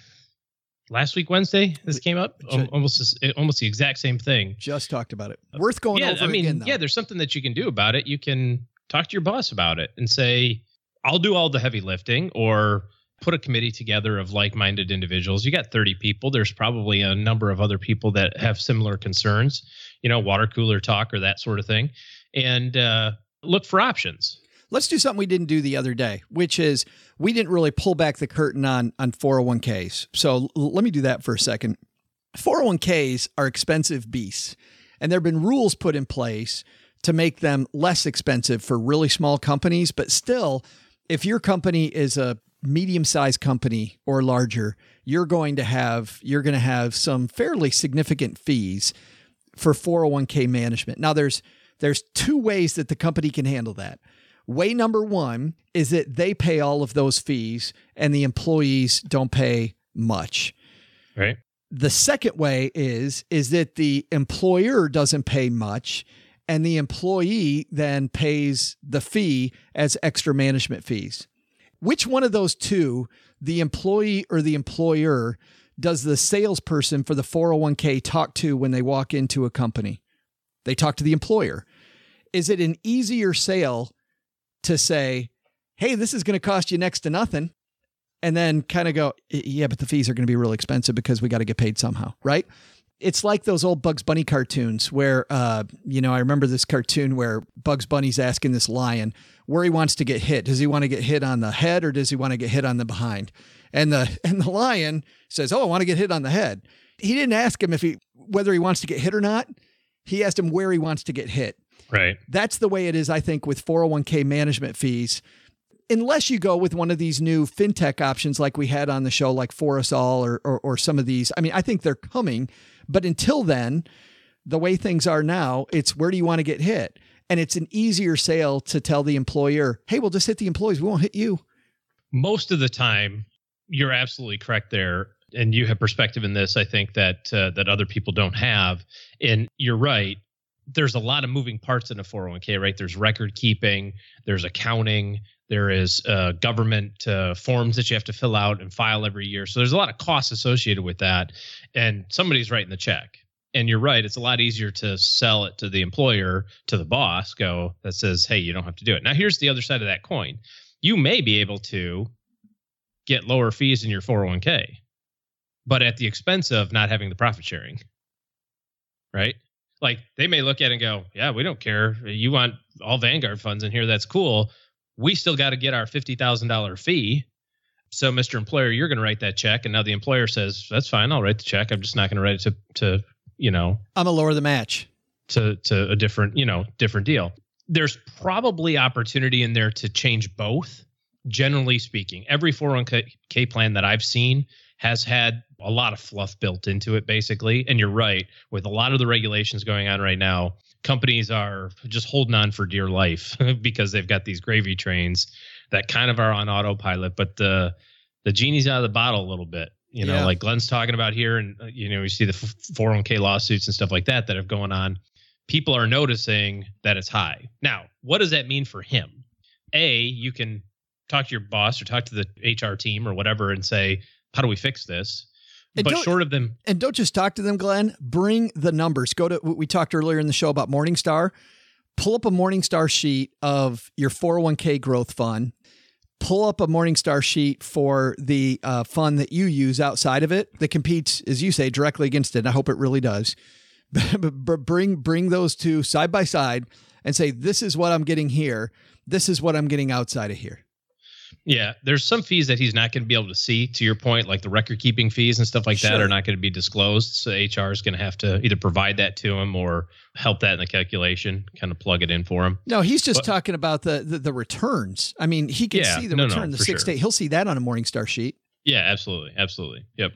last week, Wednesday. This came up almost, almost the exact same thing. Just talked about it. Worth going yeah, over I mean, again, though. Yeah, there's something that you can do about it. You can talk to your boss about it and say, I'll do all the heavy lifting, or put a committee together of like-minded individuals. You got thirty people. There's probably a number of other people that have similar concerns, you know, water cooler talk or that sort of thing, and uh, look for options. Let's do something we didn't do the other day, which is we didn't really pull back the curtain on, on four oh one k's. So l- let me do that for a second. four oh one k's are expensive beasts, and there have been rules put in place to make them less expensive for really small companies. But still, if your company is a medium-sized company or larger, you're going to have you're going to have some fairly significant fees for four oh one k management. Now, there's there's two ways that the company can handle that. Way number one is that they pay all of those fees and the employees don't pay much. Right. The second way is is that the employer doesn't pay much and the employee then pays the fee as extra management fees. Which one of those two, the employee or the employer, does the salesperson for the four oh one k talk to when they walk into a company? They talk to the employer. Is it an easier sale to say, hey, this is going to cost you next to nothing. And then kind of go, yeah, but the fees are going to be really expensive because we got to get paid somehow, right? It's like those old Bugs Bunny cartoons where, uh, you know, I remember this cartoon where Bugs Bunny's asking this lion where he wants to get hit. Does he want to get hit on the head or does he want to get hit on the behind? And the and the lion says, oh, I want to get hit on the head. He didn't ask him if he whether he wants to get hit or not. He asked him where he wants to get hit. Right. That's the way it is, I think, with four oh one k management fees. Unless you go with one of these new fintech options like we had on the show, like Forusol or, or or some of these. I mean, I think they're coming. But until then, the way things are now, it's where do you want to get hit? And it's an easier sale to tell the employer, hey, we'll just hit the employees. We won't hit you. Most of the time, you're absolutely correct there. And you have perspective in this, I think, that uh, that other people don't have. And you're right. There's a lot of moving parts in a four oh one k, right? There's record keeping, there's accounting, there is uh, government uh, forms that you have to fill out and file every year. So there's a lot of costs associated with that. And somebody's writing the check. And you're right. It's a lot easier to sell it to the employer, to the boss, go that says, hey, you don't have to do it. Now, here's the other side of that coin. You may be able to get lower fees in your four oh one k, but at the expense of not having the profit sharing, right? Like they may look at it and go, yeah, we don't care. You want all Vanguard funds in here. That's cool. We still got to get our fifty thousand dollars fee. So, Mister Employer, you're going to write that check. And now the employer says, that's fine. I'll write the check. I'm just not going to write it to, to, you know, I'm going to lower the match to, to a different, you know, different deal. There's probably opportunity in there to change both. Generally speaking, every four oh one k plan that I've seen has had a lot of fluff built into it, basically. And you're right. With a lot of the regulations going on right now, companies are just holding on for dear life because they've got these gravy trains that kind of are on autopilot, but the the genie's out of the bottle a little bit. You know, Yeah. like Glenn's talking about here, and uh, you know, you see the four oh one k lawsuits and stuff like that that have going on. People are noticing that it's high. Now, what does that mean for him? A, you can talk to your boss or talk to the H R team or whatever and say, how do we fix this? And But don't- short of them, And don't just talk to them, Glenn. Bring the numbers. Go to, we talked earlier in the show about Morningstar. Pull up a Morningstar sheet of your four oh one k growth fund. Pull up a Morningstar sheet for the uh, fund that you use outside of it that competes, as you say, directly against it. And I hope it really does. But bring, bring those two side by side and say, this is what I'm getting here. This is what I'm getting outside of here. yeah, there's some fees that he's not going to be able to see, to your point, like the record keeping fees and stuff like that Sure. are not going to be disclosed. So H R is going to have to either provide that to him or help that in the calculation, kind of plug it in for him. No, he's just But- talking about the, the the returns. I mean, he can Yeah, see the no, no, return, the for six sure. day. He'll see that on a Morningstar sheet. Yeah, absolutely. Absolutely. Yep.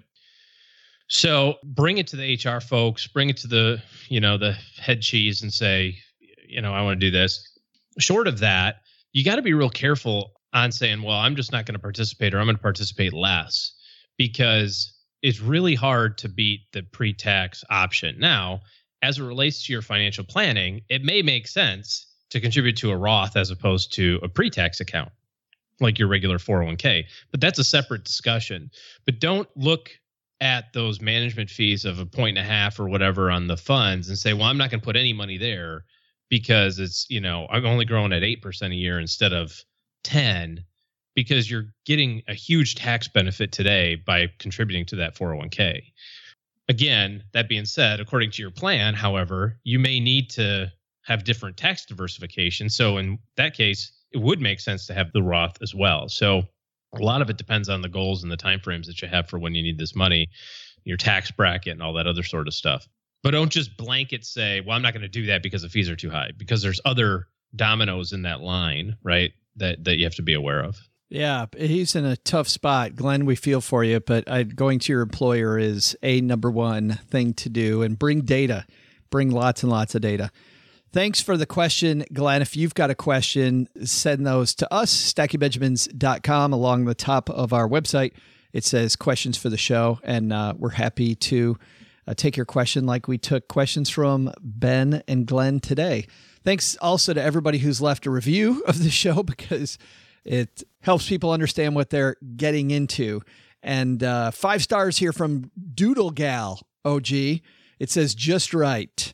So bring it to the H R folks, bring it to the, you know, the head cheese and say, you know, I want to do this. Short of that, you got to be real careful on saying, well, I'm just not going to participate or I'm going to participate less, because it's really hard to beat the pre-tax option. Now, as it relates to your financial planning, it may make sense to contribute to a Roth as opposed to a pre-tax account, like your regular four oh one k. But that's a separate discussion. But don't look at those management fees of a point and a half or whatever on the funds and say, well, I'm not going to put any money there because it's, you know, I'm only growing at eight percent a year instead of ten, because you're getting a huge tax benefit today by contributing to that four oh one k. Again, that being said, according to your plan, however, you may need to have different tax diversification. So in that case, it would make sense to have the Roth as well. So a lot of it depends on the goals and the timeframes that you have for when you need this money, your tax bracket and all that other sort of stuff. But don't just blanket say, well, I'm not going to do that because the fees are too high, because there's other dominoes in that line, right, that, that you have to be aware of. Yeah, he's in a tough spot. Glenn, we feel for you, but I, going to your employer is a number one thing to do, and bring data. Bring lots and lots of data. Thanks for the question, Glenn. If you've got a question, send those to us, stacky benjamins dot com. Along the top of our website, it says questions for the show, and uh, we're happy to uh, take your question like we took questions from Ben and Glenn today. Thanks also to everybody who's left a review of the show, because it helps people understand what they're getting into. And uh, five stars here from Doodle Gal O G. It says, just right.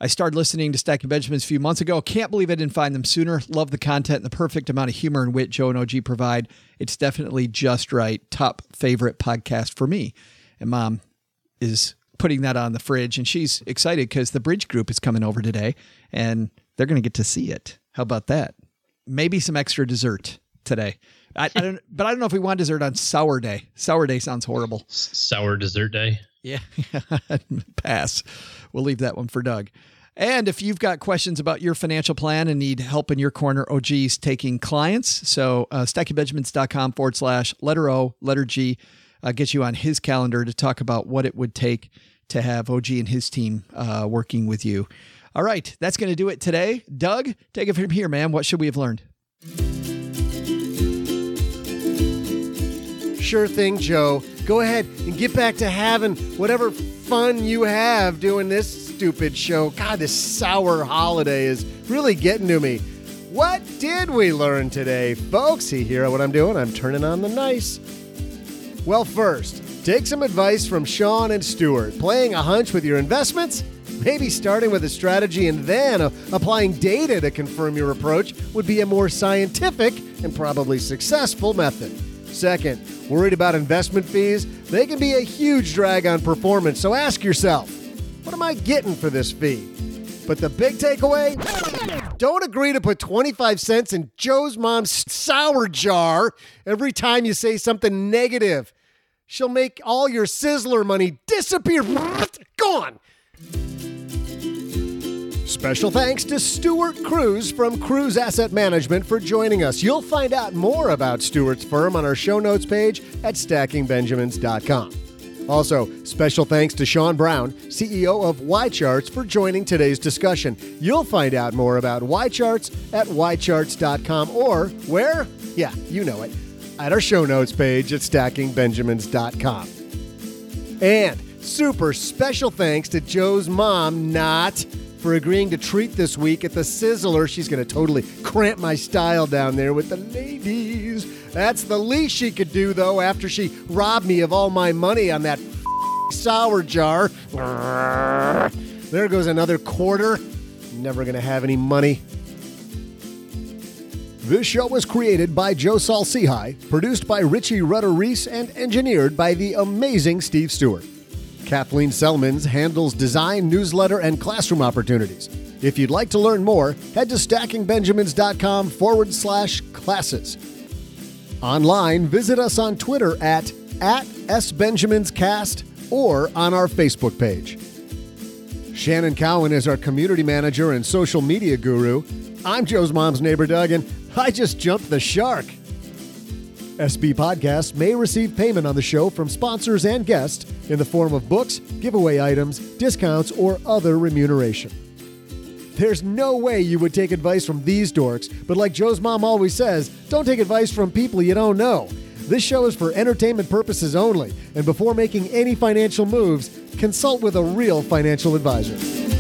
I started listening to Stacking Benjamins a few months ago. Can't believe I didn't find them sooner. Love the content and the perfect amount of humor and wit Joe and O G provide. It's definitely just right. Top favorite podcast for me. And Mom is putting that on the fridge, and she's excited because the Bridge Group is coming over today, and they're going to get to see it. How about that? Maybe some extra dessert today. I, I don't, but I don't know if we want dessert on Sour Day. Sour Day sounds horrible. Sour dessert day. Yeah. Pass. We'll leave that one for Doug. And if you've got questions about your financial plan and need help in your corner, O G's taking clients. So uh, stackingbenjamins.com forward slash letter O, letter G, uh, get you on his calendar to talk about what it would take to have O G and his team uh, working with you. All right. That's going to do it today. Doug, take it from here, man. What should we have learned? Sure thing, Joe. Go ahead and get back to having whatever fun you have doing this stupid show. God, this sour holiday is really getting to me. What did we learn today, folks? You hear what I'm doing? I'm turning on the nice. Well, first, take some advice from Sean and Stuart. Playing a hunch with your investments? Maybe starting with a strategy and then uh, applying data to confirm your approach would be a more scientific and probably successful method. Second, worried about investment fees? They can be a huge drag on performance, so ask yourself, what am I getting for this fee? But the big takeaway? Don't agree to put twenty-five cents in Joe's mom's sour jar every time you say something negative. She'll make all your Sizzler money disappear. Gone. Special thanks to Stuart Cruz from Cruz Asset Management for joining us. You'll find out more about Stuart's firm on our show notes page at stacking benjamins dot com. Also, special thanks to Sean Brown, C E O of Y-Charts, for joining today's discussion. You'll find out more about Y-Charts at y charts dot com or where? Yeah, you know it, at our show notes page at stacking benjamins dot com. And super special thanks to Joe's mom, Not, for agreeing to treat this week at the Sizzler. She's going to totally cramp my style down there with the ladies. That's the least she could do, though, after she robbed me of all my money on that sour jar. There goes another quarter. Never going to have any money. This show was created by Joe Saul-Sehy, produced by Richie Rutter-Reese, and engineered by the amazing Steve Stewart. Kathleen Selmans handles design, newsletter, and classroom opportunities. If you'd like to learn more, head to stackingbenjamins.com forward slash classes. Online, visit us on Twitter at, at SBenjaminsCast or on our Facebook page. Shannon Cowan is our community manager and social media guru. I'm Joe's mom's neighbor, Doug, and I just jumped the shark. S B Podcasts may receive payment on the show from sponsors and guests in the form of books, giveaway items, discounts, or other remuneration. There's no way you would take advice from these dorks, but like Joe's mom always says, don't take advice from people you don't know. This show is for entertainment purposes only, and before making any financial moves, consult with a real financial advisor.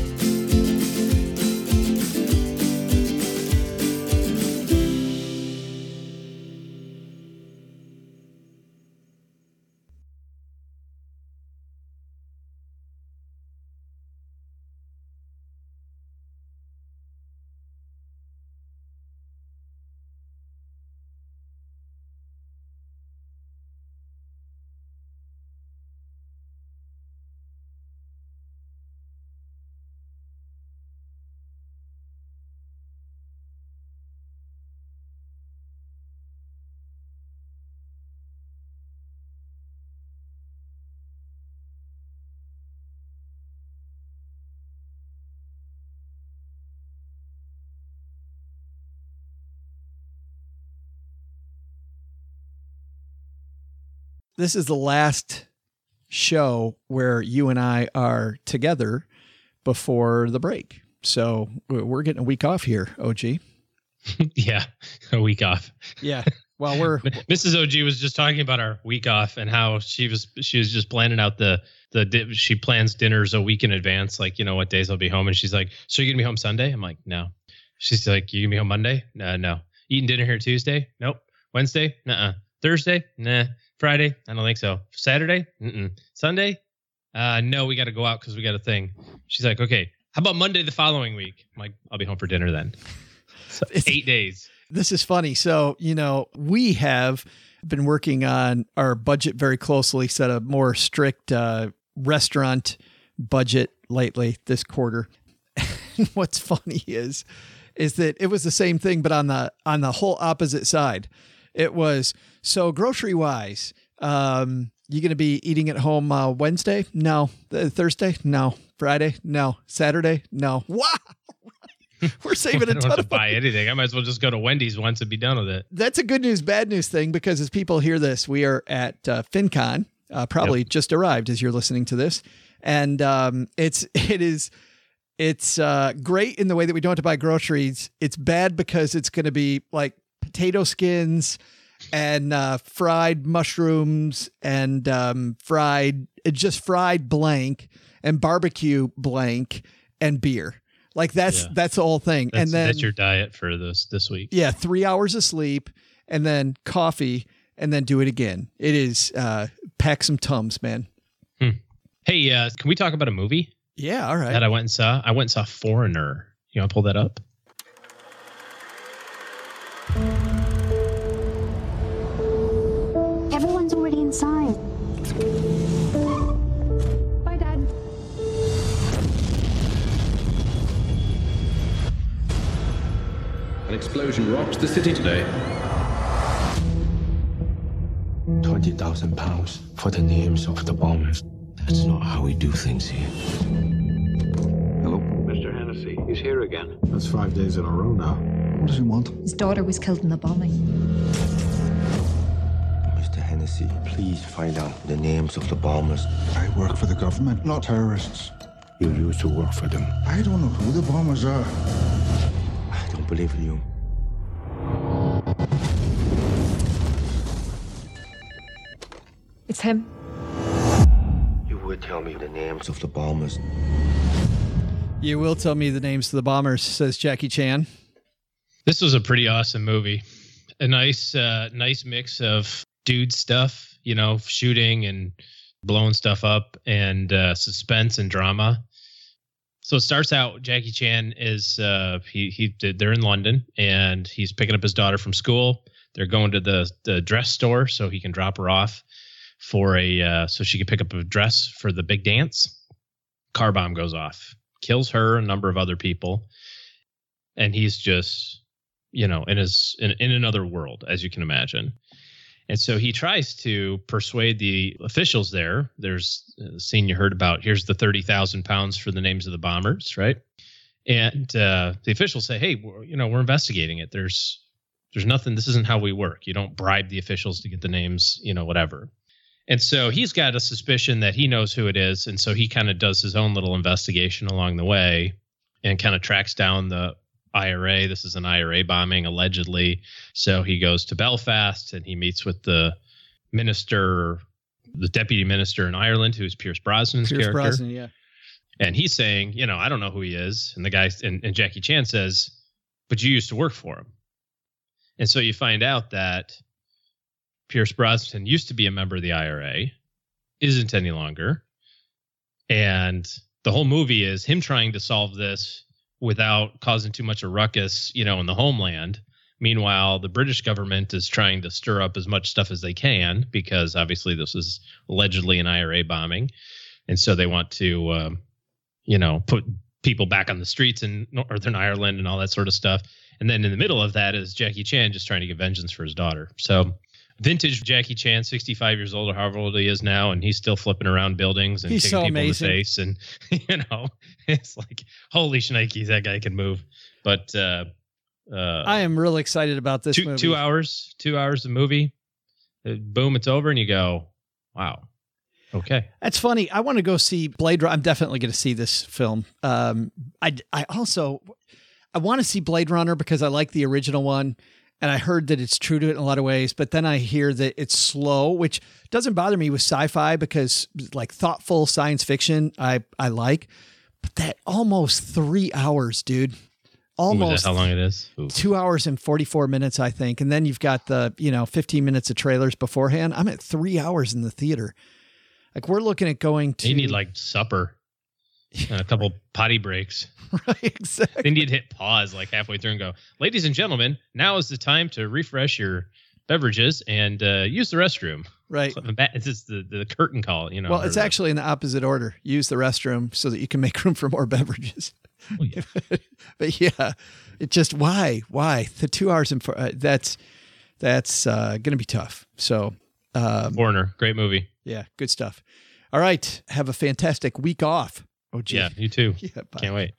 This is the last show where you and I are together before the break. So we're getting a week off here, O G. Yeah, a week off. Yeah. Well, we're Missus O G was just talking about our week off and how she was she was just planning out the the she plans dinners a week in advance, like, you know, what days I'll be home. And she's like, "So you're gonna be home Sunday?" I'm like, "No." She's like, "You gonna be home Monday?" No, no. Eating dinner here Tuesday? Nope. Wednesday? Nuh-uh. Thursday? Nah. Friday? I don't think so. Saturday? Mm-mm. Sunday? Uh, no, we got to go out because we got a thing. She's like, "Okay, How about Monday the following week? I'm like, I'll be home for dinner then. So eight days. This is funny. So, you know, we have been working on our budget very closely, set a more strict uh, restaurant budget lately this quarter. And what's funny is, is that it was the same thing, but on the, on the whole opposite side. It was, so grocery wise, um, you going to be eating at home uh, Wednesday? No. Th- Thursday? No. Friday? No. Saturday? No. Wow. We're saving a I don't ton have to of buy money. anything. I might as well just go to Wendy's once and be done with it. That's a good news, bad news thing, because as people hear this, we are at uh, FinCon, uh, probably Yep. just arrived as you're listening to this. And um, it's, it is, it's uh, great in the way that we don't have to buy groceries. It's bad because it's going to be like potato skins and uh, fried mushrooms and um, fried, just fried blank and barbecue blank and beer. Like that's, Yeah. that's the whole thing. That's, and then that's your diet for this this week. yeah, three hours of sleep and then coffee and then do it again. It is uh, pack some Tums, man. Hmm. Hey, uh, can we talk about a movie Yeah. All right. that I went and saw? I went and saw Foreigner. You want to pull that up? Everyone's already inside. Bye, Dad. An explosion rocked the city today. twenty thousand pounds for the names of the bombers. That's not how we do things here. Hello? Mister Hennessy, he's here again. That's five days in a row now. What does he want? His daughter was killed in the bombing. Mister Hennessy, please find out the names of the bombers. I work for the government, not terrorists. You used to work for them. I don't know who the bombers are. I don't believe in you. It's him. You would tell me the names of the bombers. You will tell me the names of the bombers, says Jackie Chan. This was a pretty awesome movie. A nice, uh, nice mix of dude stuff, you know, shooting and blowing stuff up, and uh, suspense and drama. So it starts out. Jackie Chan is uh, he he they're in London, and he's picking up his daughter from school. They're going to the the dress store so he can drop her off for a uh, so she can pick up a dress for the big dance. Car bomb goes off, kills her, a number of other people, and he's just, you know, in his in, in another world, as you can imagine. And so he tries to persuade the officials there. There's a scene you heard about. Here's the thirty thousand pounds for the names of the bombers, right? And uh, the officials say, hey, we're, you know, we're investigating it. There's there's nothing. This isn't how we work. You don't bribe the officials to get the names, you know, whatever. And so he's got a suspicion that he knows who it is. And so he kind of does his own little investigation along the way and kind of tracks down the I R A. This is an I R A bombing, allegedly. So he goes to Belfast and he meets with the minister, the deputy minister in Ireland, who's Pierce Brosnan's Pierce character. Brosnan, yeah. And he's saying, you know, I don't know who he is. And the guy, and, and Jackie Chan says, but you used to work for him. And so you find out that Pierce Brosnan used to be a member of the I R A, isn't any longer. And the whole movie is him trying to solve this without causing too much a ruckus, you know, in the homeland. Meanwhile, the British government is trying to stir up as much stuff as they can, because obviously this is allegedly an I R A bombing. And so they want to, um, you know, put people back on the streets in Northern Ireland and all that sort of stuff. And then in the middle of that is Jackie Chan just trying to get vengeance for his daughter. So vintage Jackie Chan, sixty-five years old or however old he is now, and he's still flipping around buildings and He's kicking so people amazing. in the face. And, you know, it's like, holy shnikes, that guy can move. But uh, uh, I am really excited about this two, movie. two hours, two hours of movie. Uh, boom, it's over. And you go, wow. Okay. That's funny. I want to go see Blade Runner. I'm definitely going to see this film. Um, I, I also, I want to see Blade Runner because I like the original one. And I heard that it's true to it in a lot of ways, but then I hear that it's slow, which doesn't bother me with sci-fi because like thoughtful science fiction, I, I like, but that almost three hours, dude, almost Ooh, is that how long it is? Ooh. two hours and forty-four minutes, I think. And then you've got the, you know, fifteen minutes of trailers beforehand. I'm at three hours in the theater. Like we're looking at going to, You need like supper. And a couple potty breaks. Right, exactly. They need to hit pause like halfway through and go, ladies and gentlemen, now is the time to refresh your beverages and uh, use the restroom. Right. It's just the, the curtain call, you know. Well, it's actually in the opposite order. Use the restroom so that you can make room for more beverages. Oh, yeah. But yeah, it just, why, why the two hours and four, uh, that's, that's uh, going to be tough. So, um, Foreigner, great movie. Yeah. Good stuff. All right. Have a fantastic week off. Oh, gee. Yeah, you too. Yeah, bye. Can't wait.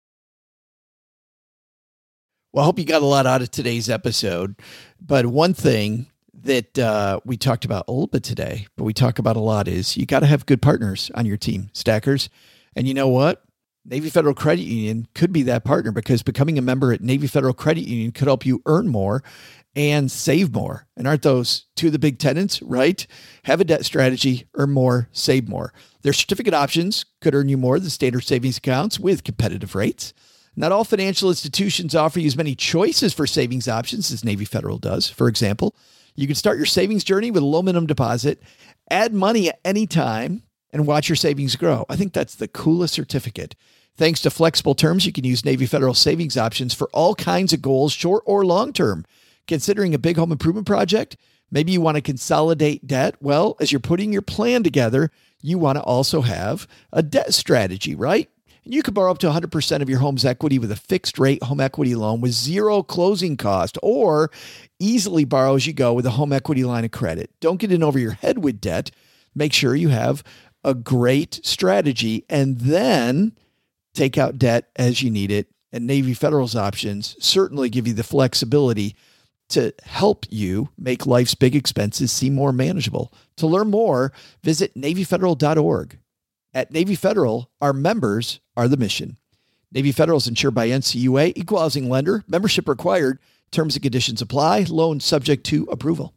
Well, I hope you got a lot out of today's episode. But one thing that uh, we talked about a little bit today, but we talk about a lot, is you got to have good partners on your team, stackers. And you know what? Navy Federal Credit Union could be that partner, because becoming a member at Navy Federal Credit Union could help you earn more and save more. And aren't those two of the big tenets, right? Have a debt strategy, earn more, save more. Their certificate options could earn you more than standard savings accounts with competitive rates. Not all financial institutions offer you as many choices for savings options as Navy Federal does. For example, you can start your savings journey with a low minimum deposit, add money at any time, and watch your savings grow. I think that's the coolest certificate. Thanks to flexible terms, you can use Navy Federal savings options for all kinds of goals, short or long-term. Considering a big home improvement project, maybe you want to consolidate debt. Well, as you're putting your plan together, you want to also have a debt strategy, right? And you could borrow up to one hundred percent of your home's equity with a fixed rate home equity loan with zero closing cost, or easily borrow as you go with a home equity line of credit. Don't get in over your head with debt. Make sure you have a great strategy, and then take out debt as you need it. And Navy Federal's options certainly give you the flexibility to help you make life's big expenses seem more manageable. To learn more, visit Navy Federal dot org. At Navy Federal, our members are the mission. Navy Federal is insured by N C U A, equal housing lender, membership required, terms and conditions apply, loan subject to approval.